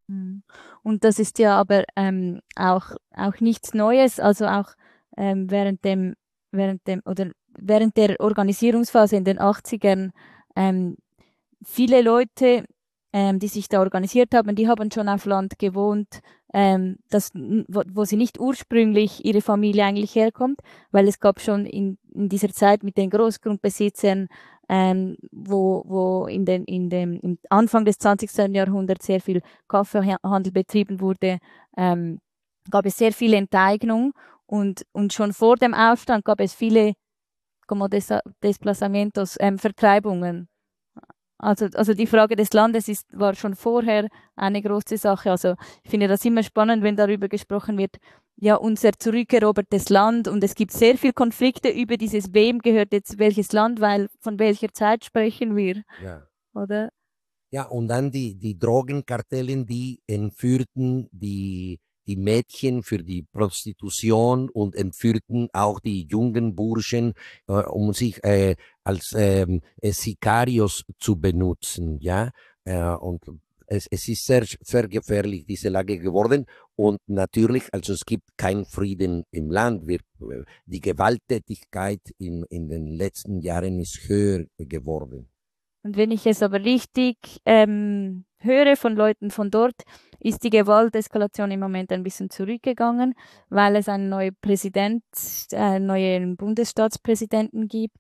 Und das ist ja aber ähm, auch, auch nichts Neues, also auch ähm, während dem, während dem, oder während der Organisierungsphase in den achtzigern, ähm, viele Leute, ähm, die sich da organisiert haben, die haben schon auf Land gewohnt, ähm, das, wo, wo sie nicht ursprünglich ihre Familie eigentlich herkommt, weil es gab schon in, in dieser Zeit mit den Großgrundbesitzern, ähm, wo, wo in den, in dem, im Anfang des zwanzigsten Jahrhunderts sehr viel Kaffeehandel betrieben wurde, ähm, gab es sehr viel Enteignung und, und schon vor dem Aufstand gab es viele como desa, desplazamientos, ähm, Vertreibungen. Also, also die Frage des Landes ist, war schon vorher eine große Sache. Also ich finde das immer spannend, wenn darüber gesprochen wird, ja, unser zurückerobertes Land, und es gibt sehr viele Konflikte über dieses, wem gehört jetzt welches Land, weil von welcher Zeit sprechen wir,
Ja.
oder?
Ja, und dann die, die Drogenkartellen, die entführten die, die Mädchen für die Prostitution und entführten auch die jungen Burschen, äh, um sich äh, als ähm, äh, Sicarios zu benutzen, ja. Äh, und es, es ist sehr, sehr gefährlich, diese Lage geworden. Und natürlich, also es gibt keinen Frieden im Land. Wir, die Gewalttätigkeit in, in den letzten Jahren ist höher geworden.
Und wenn ich es aber richtig ähm, höre von Leuten von dort, ist die Gewalteskalation im Moment ein bisschen zurückgegangen, weil es einen neuen Präsident, äh, einen neuen Bundesstaatspräsidenten gibt,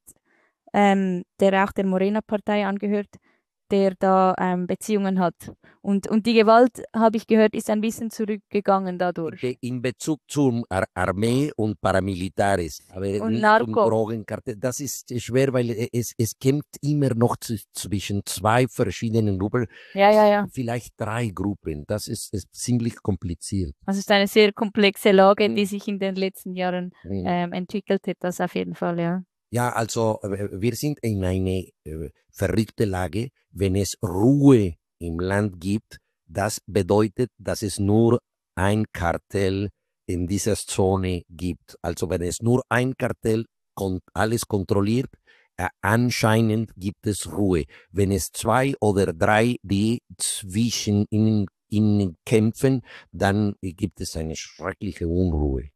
ähm, der auch der Morena-Partei angehört, der da ähm, Beziehungen hat. Und, und die Gewalt, habe ich gehört, ist ein bisschen zurückgegangen dadurch.
In Bezug zur Ar Armee und Paramilitares, aber
und
nicht
Narco.
zum Drogenkartell. Das ist schwer, weil es, es kämpft immer noch zwischen zwei verschiedenen Gruppen,
ja, ja, ja.
vielleicht drei Gruppen. Das ist, ist ziemlich kompliziert.
Also es ist eine sehr komplexe Lage, die sich in den letzten Jahren
Mhm.
ähm, entwickelt hat, das auf jeden Fall, ja.
Ja, also wir sind in eine äh, verrückte Lage. Wenn es Ruhe im Land gibt, das bedeutet, dass es nur ein Kartell in dieser Zone gibt. Also wenn es nur ein Kartell kon alles kontrolliert, äh, anscheinend gibt es Ruhe. Wenn es zwei oder drei, die zwischen ihnen, ihnen kämpfen, dann gibt es eine schreckliche Unruhe.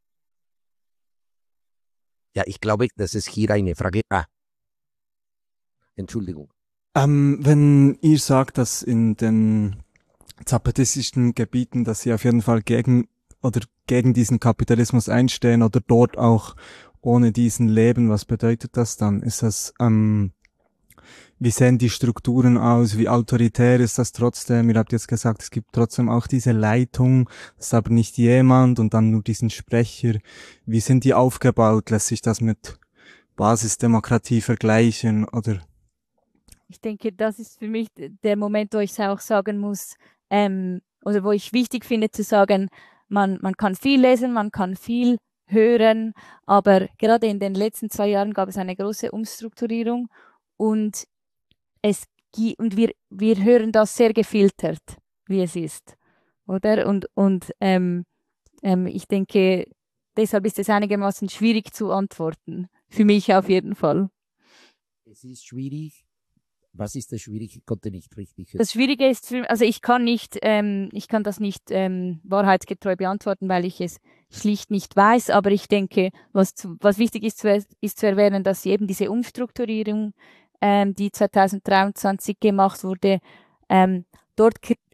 Ja, ich glaube, das ist hier eine Frage. Ah, Entschuldigung.
Ähm, wenn ihr sagt, dass in den zapatistischen Gebieten, dass sie auf jeden Fall gegen oder gegen diesen Kapitalismus einstehen oder dort auch ohne diesen leben, was bedeutet das dann? Ist das, ähm, wie sehen die Strukturen aus? Wie autoritär ist das trotzdem? Ihr habt jetzt gesagt, es gibt trotzdem auch diese Leitung, das ist aber nicht jemand und dann nur diesen Sprecher. Wie sind die aufgebaut? Lässt sich das mit Basisdemokratie vergleichen oder?
Ich denke, das ist für mich der Moment, wo ich auch sagen muss, ähm, oder wo ich wichtig finde zu sagen, man, man kann viel lesen, man kann viel hören, aber gerade in den letzten zwei Jahren gab es eine große Umstrukturierung und es und wir, wir hören das sehr gefiltert, wie es ist, oder? Und, und ähm, ähm, ich denke, deshalb ist es einigermaßen schwierig zu antworten, für mich auf jeden Fall.
Es ist schwierig. Was ist das Schwierige? Ich konnte nicht richtig hören.
Das Schwierige ist, für, also ich kann nicht, ähm, ich kann das nicht ähm, wahrheitsgetreu beantworten, weil ich es schlicht nicht weiß. Aber ich denke, was, zu, was wichtig ist zu, ist zu erwähnen, dass eben diese Umstrukturierung, ähm, die zwanzig dreiundzwanzig gemacht wurde, ähm, dort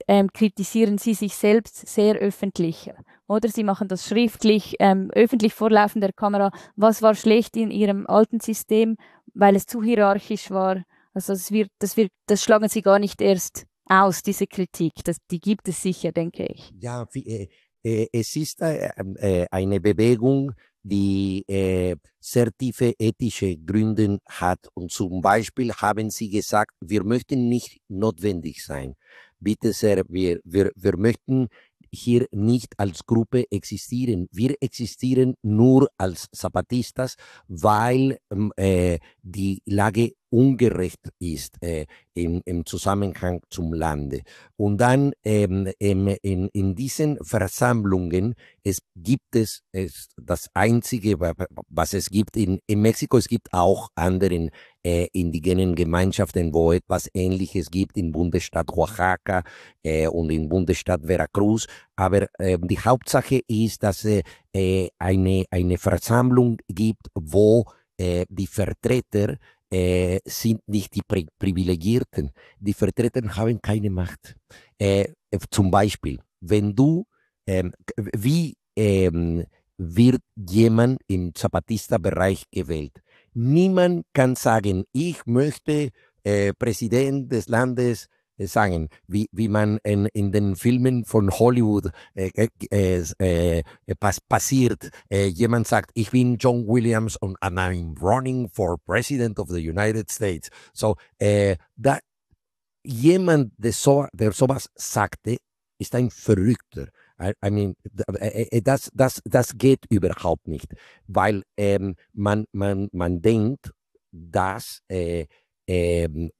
ähm, kritisieren sie sich selbst sehr öffentlich. Oder sie machen das schriftlich, ähm, öffentlich vor laufender Kamera. Was war schlecht in ihrem alten System, weil es zu hierarchisch war? Also das, wird, das, wird, das schlagen sie gar nicht erst aus, diese Kritik. Das, die gibt es sicher, denke ich.
Ja, äh, äh, es ist äh, äh, eine Bewegung, die äh, sehr tiefe ethische Gründe hat. Und zum Beispiel haben sie gesagt, wir möchten nicht notwendig sein. Bitte sehr, wir, wir, wir möchten hier nicht als Gruppe existieren. Wir existieren nur als Zapatistas, weil äh, die Lage ungerecht ist äh, im, im Zusammenhang zum Lande. Und dann ähm, in, in diesen Versammlungen, es gibt es, es das Einzige, was es gibt in, in Mexiko, es gibt auch andere äh, indigenen Gemeinschaften, wo etwas Ähnliches gibt, im Bundesstaat Oaxaca äh, und im Bundesstaat Veracruz. Aber äh, die Hauptsache ist, dass es äh, eine, eine Versammlung gibt, wo äh, die Vertreter äh, sind nicht die Pri Privilegierten. Die Vertreter haben keine Macht. Äh, zum Beispiel, wenn du, ähm, wie ähm, wird jemand im Zapatista-Bereich gewählt? Niemand kann sagen, ich möchte äh, Präsident des Landes äh, sagen, wie, wie man in, in den Filmen von Hollywood äh, äh, äh, pass passiert. Äh, jemand sagt, ich bin John Williams und and I'm running for President of the United States. So, äh, da, jemand, der, so, der sowas sagte, ist ein Verrückter. I, I mean, das, das, das geht überhaupt nicht, weil ähm, man, man, man denkt, dass äh, ähm,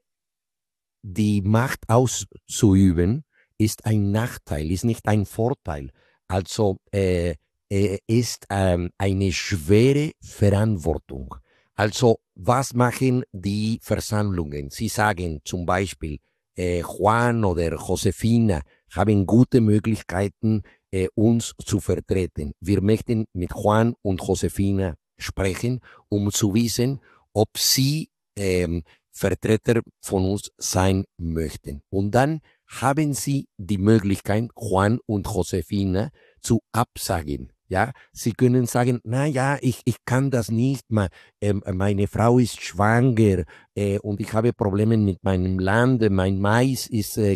die Macht auszuüben ist ein Nachteil, ist nicht ein Vorteil. Also äh, äh, ist ähm, eine schwere Verantwortung. Also was machen die Versammlungen? Sie sagen zum Beispiel, äh, Juan oder Josefina haben gute Möglichkeiten, äh, uns zu vertreten. Wir möchten mit Juan und Josefina sprechen, um zu wissen, ob sie ähm, Vertreter von uns sein möchten. Und dann haben sie die Möglichkeit, Juan und Josefina zu absagen. Ja, sie können sagen, na ja, ich, ich kann das nicht, ähm, meine Frau ist schwanger äh, und ich habe Probleme mit meinem Land, mein Mais ist äh,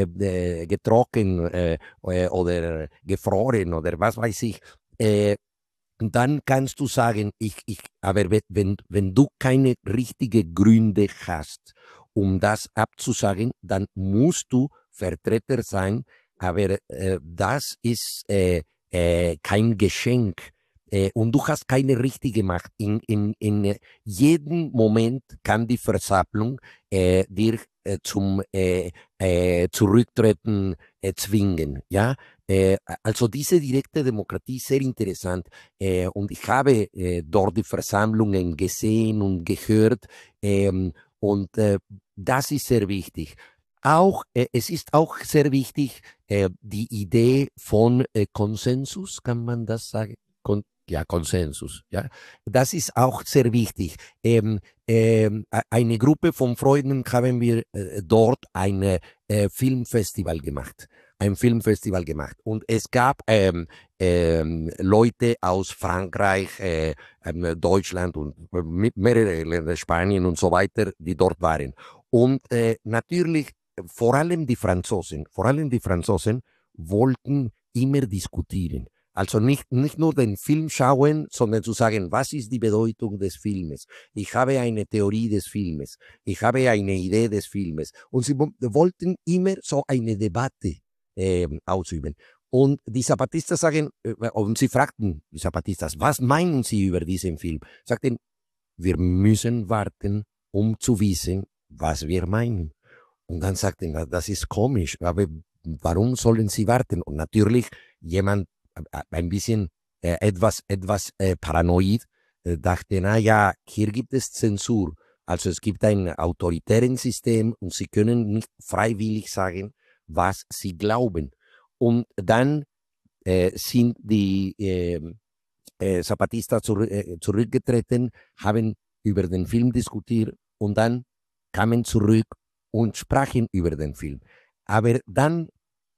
äh, getrocknet äh, oder gefroren oder was weiß ich. Äh, Und dann kannst du sagen, ich, ich, aber wenn, wenn du keine richtigen Gründe hast, um das abzusagen, dann musst du Vertreter sein, aber äh, das ist äh, äh, kein Geschenk äh, und du hast keine richtige Macht. In, in, in jedem Moment kann die Versammlung äh, dir äh, zum äh, äh, Zurücktreten äh, zwingen, ja. Äh, also diese direkte Demokratie ist sehr interessant äh, und ich habe äh, dort die Versammlungen gesehen und gehört ähm, und äh, das ist sehr wichtig. Auch, äh, es ist auch sehr wichtig, äh, die Idee von äh, Konsensus, kann man das sagen? Kon ja, Konsensus. Ja, das ist auch sehr wichtig. Ähm, ähm, eine Gruppe von Freunden haben wir äh, dort ein äh, Filmfestival gemacht. Ein Filmfestival gemacht. Und es gab ähm, ähm, Leute aus Frankreich, äh, ähm, Deutschland und mehrere Länder, Spanien und so weiter, die dort waren. Und äh, natürlich vor allem die Franzosen, vor allem die Franzosen wollten immer diskutieren. Also nicht, nicht nur den Film schauen, sondern zu sagen, was ist die Bedeutung des Filmes? Ich habe eine Theorie des Filmes. Ich habe eine Idee des Filmes. Und sie wollten immer so eine Debatte äh, ausüben. Und die Zapatistas sagen, äh, und sie fragten die Zapatistas, was meinen sie über diesen Film? Sagten, wir müssen warten, um zu wissen, was wir meinen. Und dann sagten, das ist komisch, aber warum sollen sie warten? Und natürlich jemand ein bisschen äh, etwas, etwas äh, paranoid äh, dachte, na ja, hier gibt es Zensur. Also es gibt ein autoritäres System und sie können nicht freiwillig sagen, was sie glauben. Und dann äh, sind die äh, äh, Zapatistas zur, äh, zurückgetreten, haben über den Film diskutiert und dann kamen zurück und sprachen über den Film. Aber dann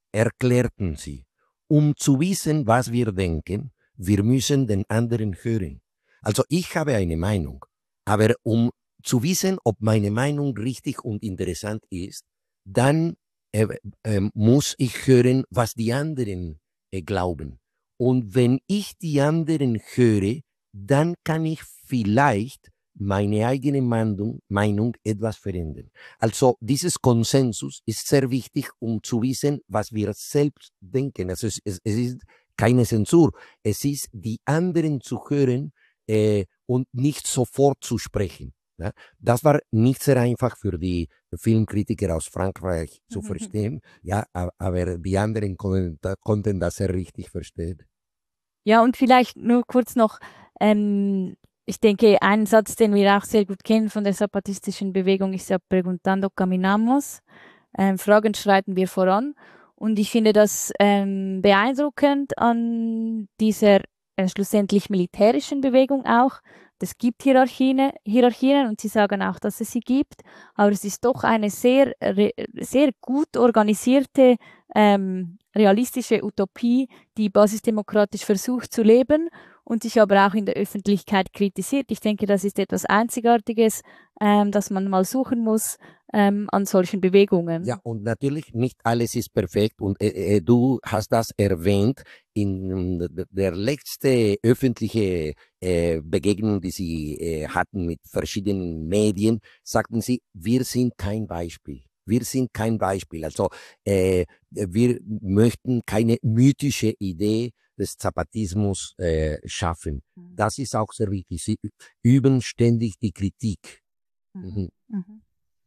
erklärten sie, um zu wissen, was wir denken, wir müssen den anderen hören. Also ich habe eine Meinung, aber um zu wissen, ob meine Meinung richtig und interessant ist, dann äh, äh, muss ich hören, was die anderen äh, glauben. Und wenn ich die anderen höre, dann kann ich vielleicht meine eigene Meinung, Meinung etwas verändern. Also dieses Konsensus ist sehr wichtig, um zu wissen, was wir selbst denken. Also es, es, es ist keine Zensur. Es ist, die anderen zu hören äh, und nicht sofort zu sprechen. Ja? Das war nicht sehr einfach für die Filmkritiker aus Frankreich zu verstehen, ja, aber die anderen konnten, konnten das sehr richtig verstehen.
Ja, und vielleicht nur kurz noch, ähm, ich denke, ein Satz, den wir auch sehr gut kennen von der zapatistischen Bewegung, ist ja Preguntando caminamos. Ähm, Fragen schreiten wir voran. Und ich finde das ähm, beeindruckend an dieser äh, schlussendlich militärischen Bewegung auch. Es gibt Hierarchien, Hierarchien und sie sagen auch, dass es sie gibt, aber es ist doch eine sehr, sehr gut organisierte, ähm, realistische Utopie, die basisdemokratisch versucht zu leben und sich aber auch in der Öffentlichkeit kritisiert. Ich denke, das ist etwas Einzigartiges, ähm, das man mal suchen muss ähm, an solchen Bewegungen.
Ja, und natürlich nicht alles ist perfekt und äh, äh, du hast das erwähnt, in der letzte öffentliche äh, Begegnung, die sie äh, hatten mit verschiedenen Medien, sagten sie, wir sind kein Beispiel. Wir sind kein Beispiel. Also äh, wir möchten keine mythische Idee des Zapatismus äh, schaffen. Mhm. Das ist auch sehr wichtig. Sie üben ständig die Kritik.
Mhm. Mhm.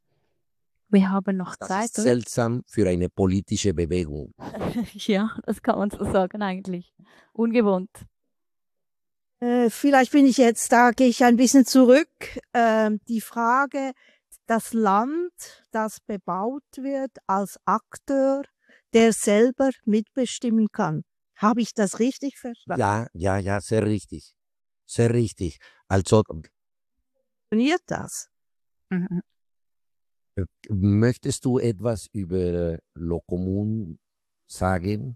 Wir haben noch
das
Zeit.
Ist seltsam für eine politische Bewegung.
Ja, das kann man so sagen eigentlich. Ungewohnt.
Äh, vielleicht bin ich jetzt, da gehe ich ein bisschen zurück. Ähm, die Frage, das Land, das bebaut wird als Akteur, der selber mitbestimmen kann. Habe ich das richtig verstanden?
Ja, ja, ja, sehr richtig. Sehr richtig. Also,
funktioniert das?
Mhm.
Möchtest du etwas über Locomun sagen?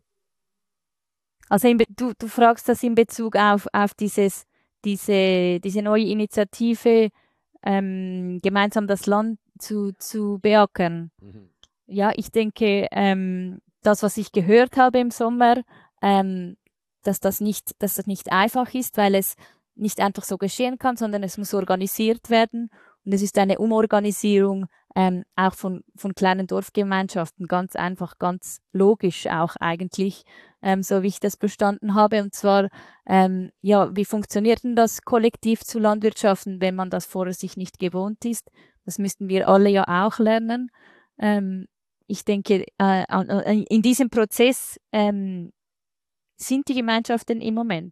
Also in, du, du fragst das in Bezug auf, auf dieses, diese, diese neue Initiative, ähm, gemeinsam das Land zu, zu beackern. Mhm. Ja, ich denke, ähm, das, was ich gehört habe im Sommer, ähm, dass das nicht, dass das nicht einfach ist, weil es nicht einfach so geschehen kann, sondern es muss organisiert werden. Und es ist eine Umorganisierung ähm, auch von, von kleinen Dorfgemeinschaften, ganz einfach, ganz logisch auch eigentlich, ähm, so wie ich das verstanden habe. Und zwar, ähm, ja, wie funktioniert denn das kollektiv zu landwirtschaften, wenn man das vorher sich nicht gewohnt ist? Das müssten wir alle ja auch lernen. Ähm, ich denke, äh, in diesem Prozess ähm, sind die Gemeinschaften im Moment.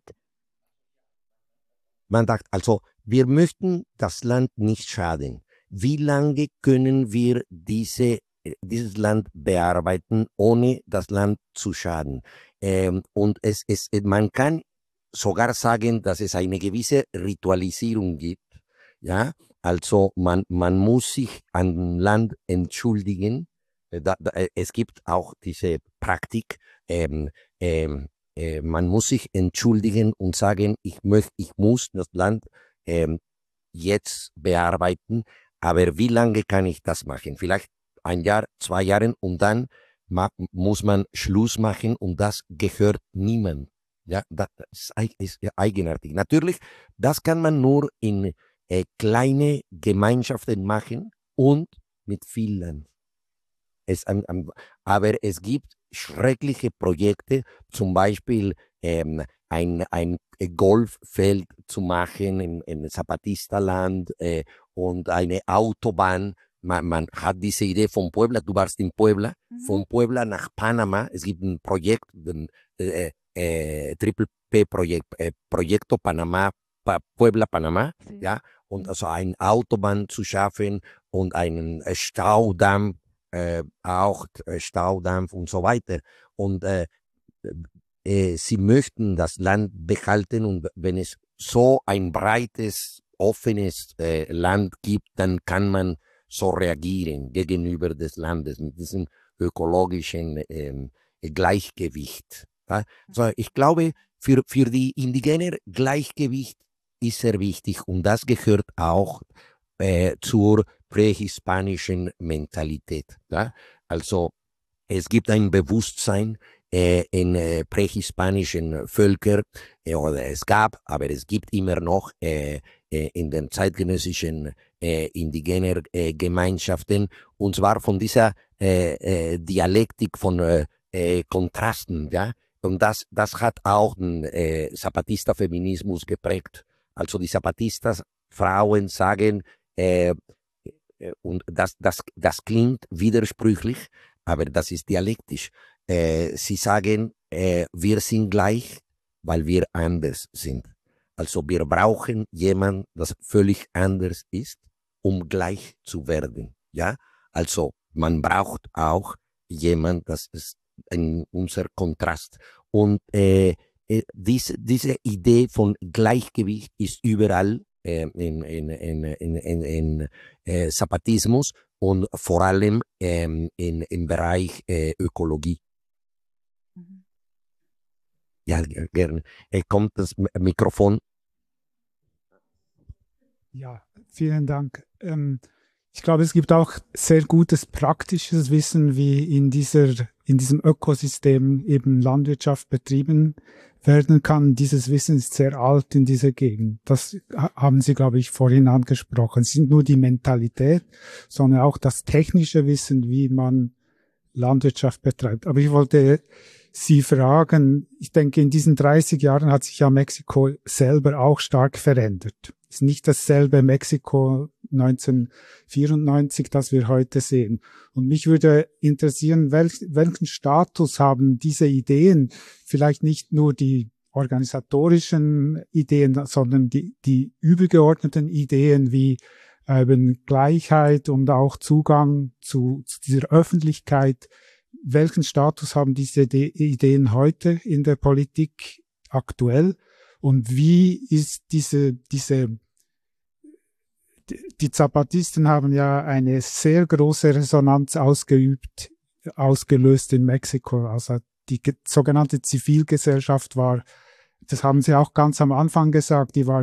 Man sagt also, wir möchten das Land nicht schaden. Wie lange können wir diese, dieses Land bearbeiten, ohne das Land zu schaden? Ähm, und es, es, man kann sogar sagen, dass es eine gewisse Ritualisierung gibt. Ja, also man, man muss sich an Land entschuldigen. Da, da, es gibt auch diese Praktik, ähm, ähm, äh, man muss sich entschuldigen und sagen, ich möchte, ich muss das Land ähm, jetzt bearbeiten, aber wie lange kann ich das machen? Vielleicht ein Jahr, zwei Jahre und dann ma muss man Schluss machen und das gehört niemand. Ja, das ist eigenartig. Natürlich, das kann man nur in äh, kleine Gemeinschaften machen und mit vielen. Es, ähm, aber es gibt schreckliche Projekte, zum Beispiel ähm, ein, ein Golffeld zu machen in, in Zapatista-Land äh, und eine Autobahn. Man, man hat diese Idee von Puebla, du warst in Puebla, mhm. von Puebla nach Panama. Es gibt ein Projekt, ein äh, äh, Triple P-Projekt, äh, Proyecto Panama, pa Puebla, Panama, mhm. ja, und also eine Autobahn zu schaffen und einen äh, Staudamm, Äh, auch äh, Staudampf und so weiter. Und äh, äh, sie möchten das Land behalten und wenn es so ein breites, offenes äh, Land gibt, dann kann man so reagieren gegenüber des Landes mit diesen ökologischen ähm, Gleichgewicht. Ja? Also ich glaube, für, für die Indigenen Gleichgewicht ist sehr wichtig und das gehört auch äh, zur prähispanischen Mentalität. Ja? Also es gibt ein Bewusstsein äh, in äh, prähispanischen Völkern, äh, oder es gab, aber es gibt immer noch äh, äh, in den zeitgenössischen äh, indigenen äh, Gemeinschaften, und zwar von dieser äh, äh, Dialektik von äh, äh, Kontrasten, ja. Und das, das hat auch den äh, Zapatista-Feminismus geprägt. Also die Zapatistas, Frauen sagen, äh, und das, das, das klingt widersprüchlich, aber das ist dialektisch. Äh, sie sagen, äh, wir sind gleich, weil wir anders sind. Also wir brauchen jemanden, das völlig anders ist, um gleich zu werden. Ja, also man braucht auch jemanden, das ist ein, unser Kontrast. Und äh, äh, diese, diese Idee von Gleichgewicht ist überall äh, in, in, in, in, in, in äh, Zapatismus und vor allem ähm, in, im Bereich äh, Ökologie. Mhm. Ja, gerne. Äh, kommt das Mikrofon?
Ja, vielen Dank. Ähm, ich glaube, es gibt auch sehr gutes praktisches Wissen, wie in dieser, in diesem Ökosystem eben Landwirtschaft betrieben werden kann. Dieses Wissen ist sehr alt in dieser Gegend. Das haben Sie, glaube ich, vorhin angesprochen. Es ist nicht nur die Mentalität, sondern auch das technische Wissen, wie man Landwirtschaft betreibt. Aber ich wollte Sie fragen, ich denke, in diesen dreißig Jahren hat sich ja Mexiko selber auch stark verändert. Es ist nicht dasselbe Mexiko neunzehnhundertvierundneunzig, das wir heute sehen. Und mich würde interessieren, welch, welchen Status haben diese Ideen, vielleicht nicht nur die organisatorischen Ideen, sondern die, die übergeordneten Ideen wie eben Gleichheit und auch Zugang zu, zu dieser Öffentlichkeit. Welchen Status haben diese Ideen heute in der Politik aktuell? Und wie ist diese, diese, die Zapatisten haben ja eine sehr große Resonanz ausgeübt, ausgelöst in Mexiko. Also die sogenannte Zivilgesellschaft war, das haben Sie auch ganz am Anfang gesagt, die war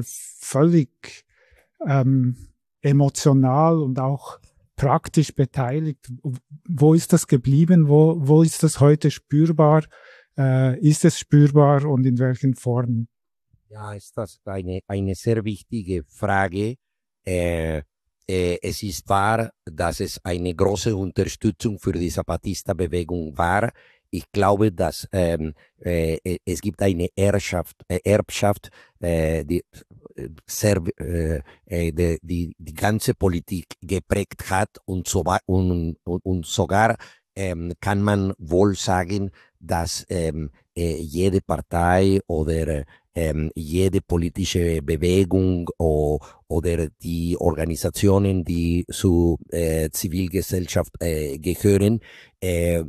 völlig ähm, emotional und auch praktisch beteiligt. Wo ist das geblieben? Wo, wo ist das heute spürbar? Äh, ist es spürbar und in welchen Formen?
Ja, ist das eine, eine sehr wichtige Frage. Äh, äh, es ist wahr, dass es eine große Unterstützung für die Zapatista-Bewegung war. Ich glaube, dass ähm, äh, es gibt eine Erbschaft, äh, Erbschaft äh, die, sehr, äh, die, die die ganze Politik geprägt hat und, so, und, und, und sogar ähm, kann man wohl sagen, dass ähm, äh, jede Partei oder ähm, jede politische Bewegung o, oder die Organisationen, die zur äh, Zivilgesellschaft äh, gehören, äh,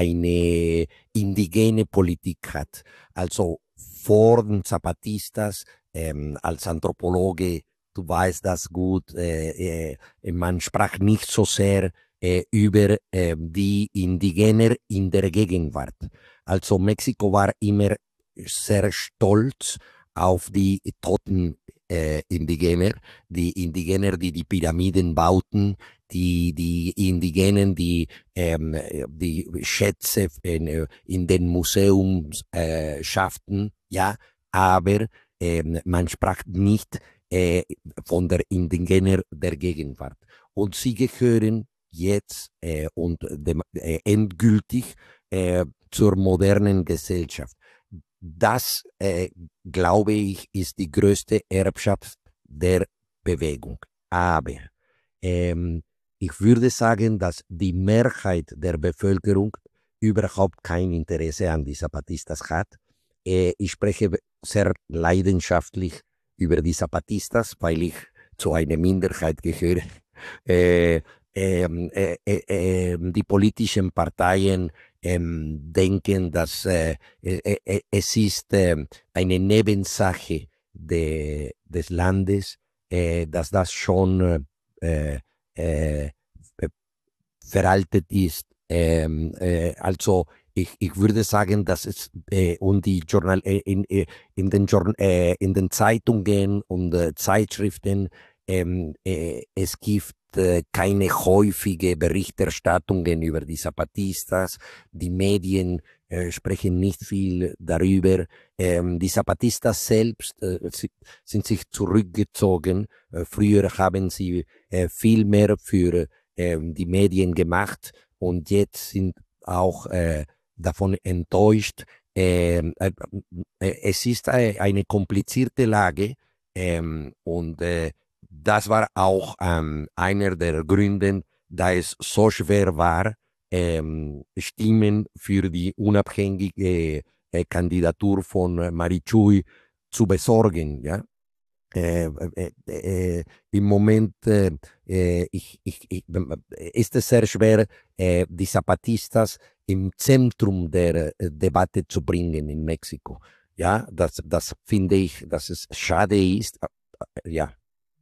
eine indigene Politik hat. Also vor den Zapatistas, ähm, als Anthropologe, du weißt das gut, äh, äh, man sprach nicht so sehr äh, über äh, die Indigener in der Gegenwart. Also Mexiko war immer sehr stolz auf die toten äh, Indigener, die Indigener, die die Pyramiden bauten, die, die Indigenen, die ähm, die Schätze in, in den Museums äh, schafften, ja, aber ähm, man sprach nicht äh, von der Indigener der Gegenwart. Und sie gehören jetzt äh, und dem, äh, endgültig äh, zur modernen Gesellschaft. Das, äh, glaube ich, ist die größte Erbschaft der Bewegung. Aber ähm, ich würde sagen, dass die Mehrheit der Bevölkerung überhaupt kein Interesse an die Zapatistas hat. Äh, ich spreche sehr leidenschaftlich über die Zapatistas, weil ich zu einer Minderheit gehöre. Äh, ähm, äh, äh, äh, die politischen Parteien ähm, denken, dass äh, äh, äh, es ist äh, eine Nebensache de, des Landes, äh, dass das schon äh, äh, veraltet ist. Ähm, äh, also ich, ich würde sagen, dass es äh, und die Journal äh, in, äh, in, den Journ äh, in den Zeitungen und äh, Zeitschriften ähm, äh, es gibt äh, keine häufige Berichterstattungen über die Zapatistas. Die Medien äh, sprechen nicht viel darüber. Ähm, die Zapatistas selbst äh, sind sich zurückgezogen. Äh, früher haben sie äh, viel mehr für äh, die Medien gemacht und jetzt sind auch äh, davon enttäuscht. Ähm, äh, äh, es ist äh, eine komplizierte Lage ähm, und äh, das war auch ähm, einer der Gründe, da es so schwer war, ähm, Stimmen für die unabhängige äh, Kandidatur von äh, Marichui zu besorgen. Ja? Äh, äh, äh, Im Moment äh, äh, ich, ich, ich, ist es sehr schwer, äh, die Zapatistas im Zentrum der äh, Debatte zu bringen in Mexiko. Ja, das, das finde ich, dass es schade ist. Äh, ja.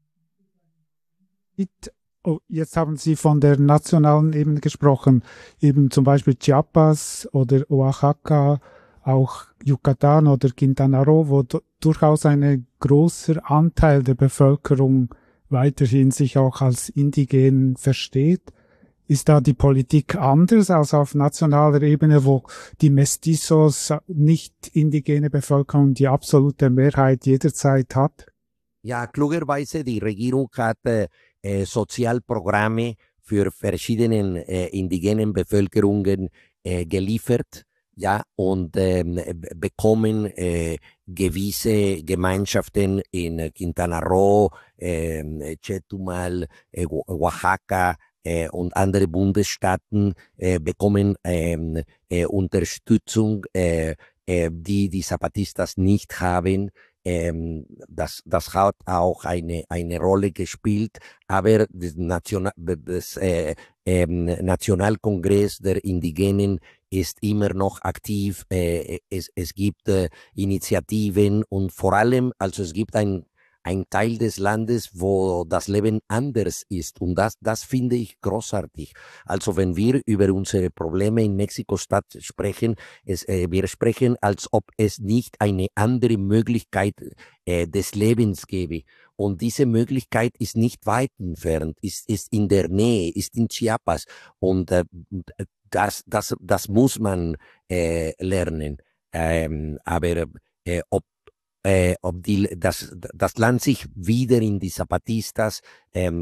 Oh, jetzt haben Sie von der nationalen Ebene gesprochen, eben zum Beispiel Chiapas oder Oaxaca, auch Yucatan oder Quintana Roo, wo durchaus ein großer Anteil der Bevölkerung weiterhin sich auch als indigen versteht. Ist da die Politik anders als auf nationaler Ebene, wo die Mestizos, nicht indigene Bevölkerung, die absolute Mehrheit jederzeit hat?
Ja, klugerweise, die Regierung hat äh, Sozialprogramme für verschiedene äh, indigenen Bevölkerungen äh, geliefert, ja, und ähm, bekommen äh, gewisse Gemeinschaften in Quintana Roo, äh, Chetumal, äh, Oaxaca äh, und andere Bundesstaaten äh, bekommen äh, äh, Unterstützung, äh, äh, die die Zapatistas nicht haben. Ähm, das, das hat auch eine, eine Rolle gespielt, aber das, National, das äh, äh, Nationalkongress der Indigenen ist immer noch aktiv. Äh, es, es gibt äh, Initiativen und vor allem, also es gibt ein ein Teil des Landes, wo das Leben anders ist. Und das, das finde ich großartig. Also wenn wir über unsere Probleme in Mexiko-Stadt sprechen, es, äh, wir sprechen, als ob es nicht eine andere Möglichkeit äh, des Lebens gäbe. Und diese Möglichkeit ist nicht weit entfernt, ist, ist in der Nähe, ist in Chiapas. Und äh, das, das, das muss man äh, lernen. Ähm, aber äh, ob Äh, ob die, das, das Land sich wieder in die Zapatistas ähm,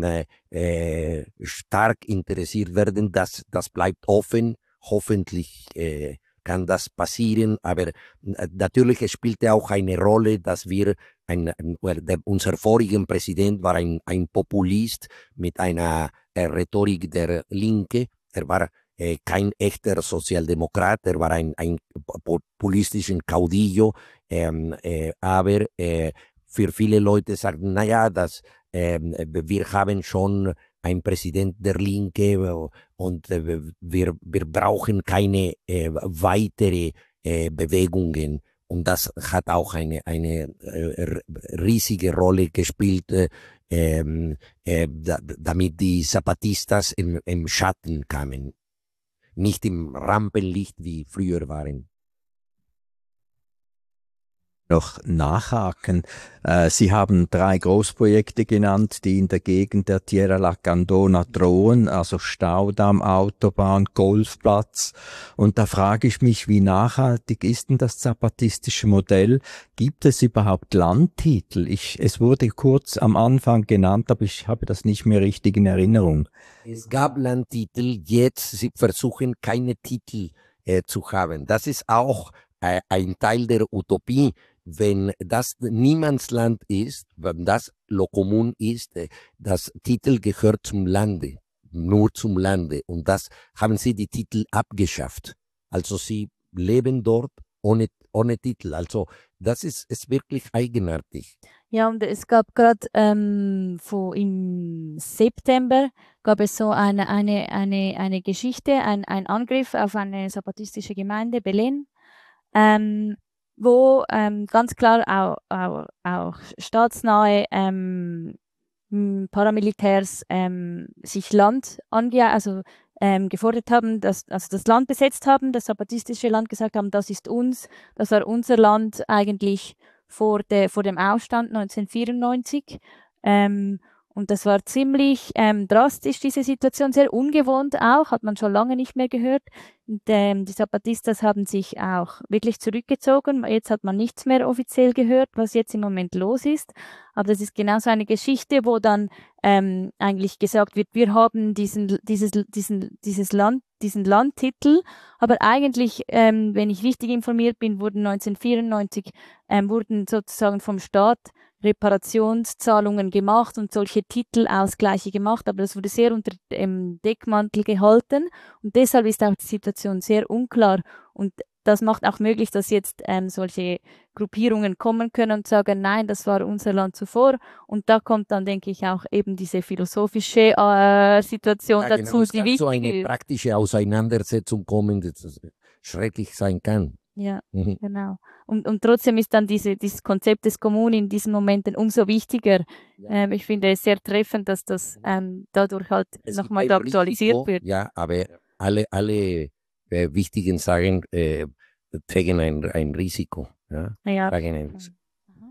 äh, stark interessiert werden, das, das bleibt offen. Hoffentlich äh, kann das passieren, aber äh, natürlich es spielte auch eine Rolle, dass wir, ein, ein, der, unser voriger Präsident war ein, ein Populist mit einer äh, Rhetorik der Linke. Er war äh, kein echter Sozialdemokrat, er war ein, ein populistischer Caudillo. Ähm, äh, aber äh, für viele Leute sagen, naja, das, äh, wir haben schon einen Präsident der Linke und äh, wir, wir brauchen keine äh, weitere äh, Bewegungen. Und das hat auch eine, eine äh, riesige Rolle gespielt, äh, äh, da, damit die Zapatistas im, im Schatten kamen. Nicht im Rampenlicht wie früher waren.
Noch nachhaken. Äh, Sie haben drei Großprojekte genannt, die in der Gegend der Tierra Lacandona drohen, also Staudamm, Autobahn, Golfplatz. Und da frage ich mich, wie nachhaltig ist denn das zapatistische Modell? Gibt es überhaupt Landtitel? Ich, es wurde kurz am Anfang genannt, aber ich habe das nicht mehr richtig in Erinnerung.
Es gab Landtitel, jetzt sie versuchen keine Titel äh, zu haben. Das ist auch äh, ein Teil der Utopie. Wenn das Niemandsland ist, wenn das Lokommun ist, das Titel gehört zum Lande, nur zum Lande. Und das haben sie die Titel abgeschafft. Also sie leben dort ohne, ohne Titel. Also das ist, ist wirklich eigenartig.
Ja, und es gab gerade ähm, im September gab es so eine, eine, eine, eine Geschichte, ein, ein Angriff auf eine zapatistische Gemeinde, Belén. Ähm, wo ähm, ganz klar auch, auch, auch staatsnahe ähm, Paramilitärs ähm, sich Land ange also ähm, gefordert haben, dass, also das Land besetzt haben, das zapatistische Land gesagt haben, das ist uns, das war unser Land eigentlich vor, der, vor dem Aufstand neunzehnhundertvierundneunzig. Ähm, und das war ziemlich ähm, drastisch, diese Situation, sehr ungewohnt auch, hat man schon lange nicht mehr gehört. Und, ähm, die Zapatistas haben sich auch wirklich zurückgezogen. Jetzt hat man nichts mehr offiziell gehört, was jetzt im Moment los ist. Aber das ist genauso eine Geschichte, wo dann ähm, eigentlich gesagt wird, wir haben diesen, dieses, diesen, dieses Land, diesen Landtitel, aber eigentlich, ähm, wenn ich richtig informiert bin, wurden neunzehnhundertvierundneunzig ähm, wurden sozusagen vom Staat Reparationszahlungen gemacht und solche Titelausgleiche gemacht, aber das wurde sehr unter dem Deckmantel gehalten und deshalb ist auch die Situation sehr unklar und das macht auch möglich, dass jetzt ähm, solche Gruppierungen kommen können und sagen, nein, das war unser Land zuvor. Und da kommt dann, denke ich, auch eben diese philosophische äh, Situation
Ja,
dazu.
genau, es
die
kann so
wichtig
eine
ist.
praktische Auseinandersetzung kommen, dass es schrecklich sein kann.
Ja,
Mhm.
genau. Und, und trotzdem ist dann diese, dieses Konzept des Kommun in diesen Momenten umso wichtiger.
Ja.
Ähm, ich finde es sehr treffend, dass das ähm, dadurch halt
Es gibt
nochmal
ein
aktualisiert
Risiko,
wird.
ja, aber alle, alle äh, wichtigen Sachen äh, tragen ein, ein Risiko. Ja,
Ja.
tragen ein
Mhm.
Risiko.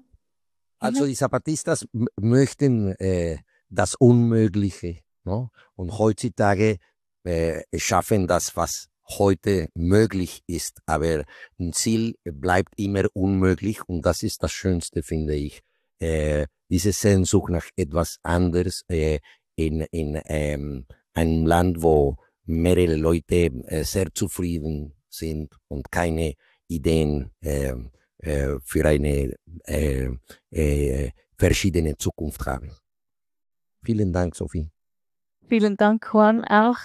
Also die Zapatistas m- möchten äh, das Unmögliche, no? Und heutzutage äh, schaffen das, was heute möglich ist, aber ein Ziel bleibt immer unmöglich und das ist das Schönste, finde ich. Äh, diese Sehnsucht nach etwas anderes äh, in, in ähm, einem Land, wo mehrere Leute äh, sehr zufrieden sind und keine Ideen äh, äh, für eine äh, äh, verschiedene Zukunft haben. Vielen Dank, Sophie.
Vielen Dank, Juan, auch.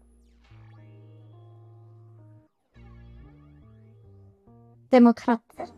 Demokrat.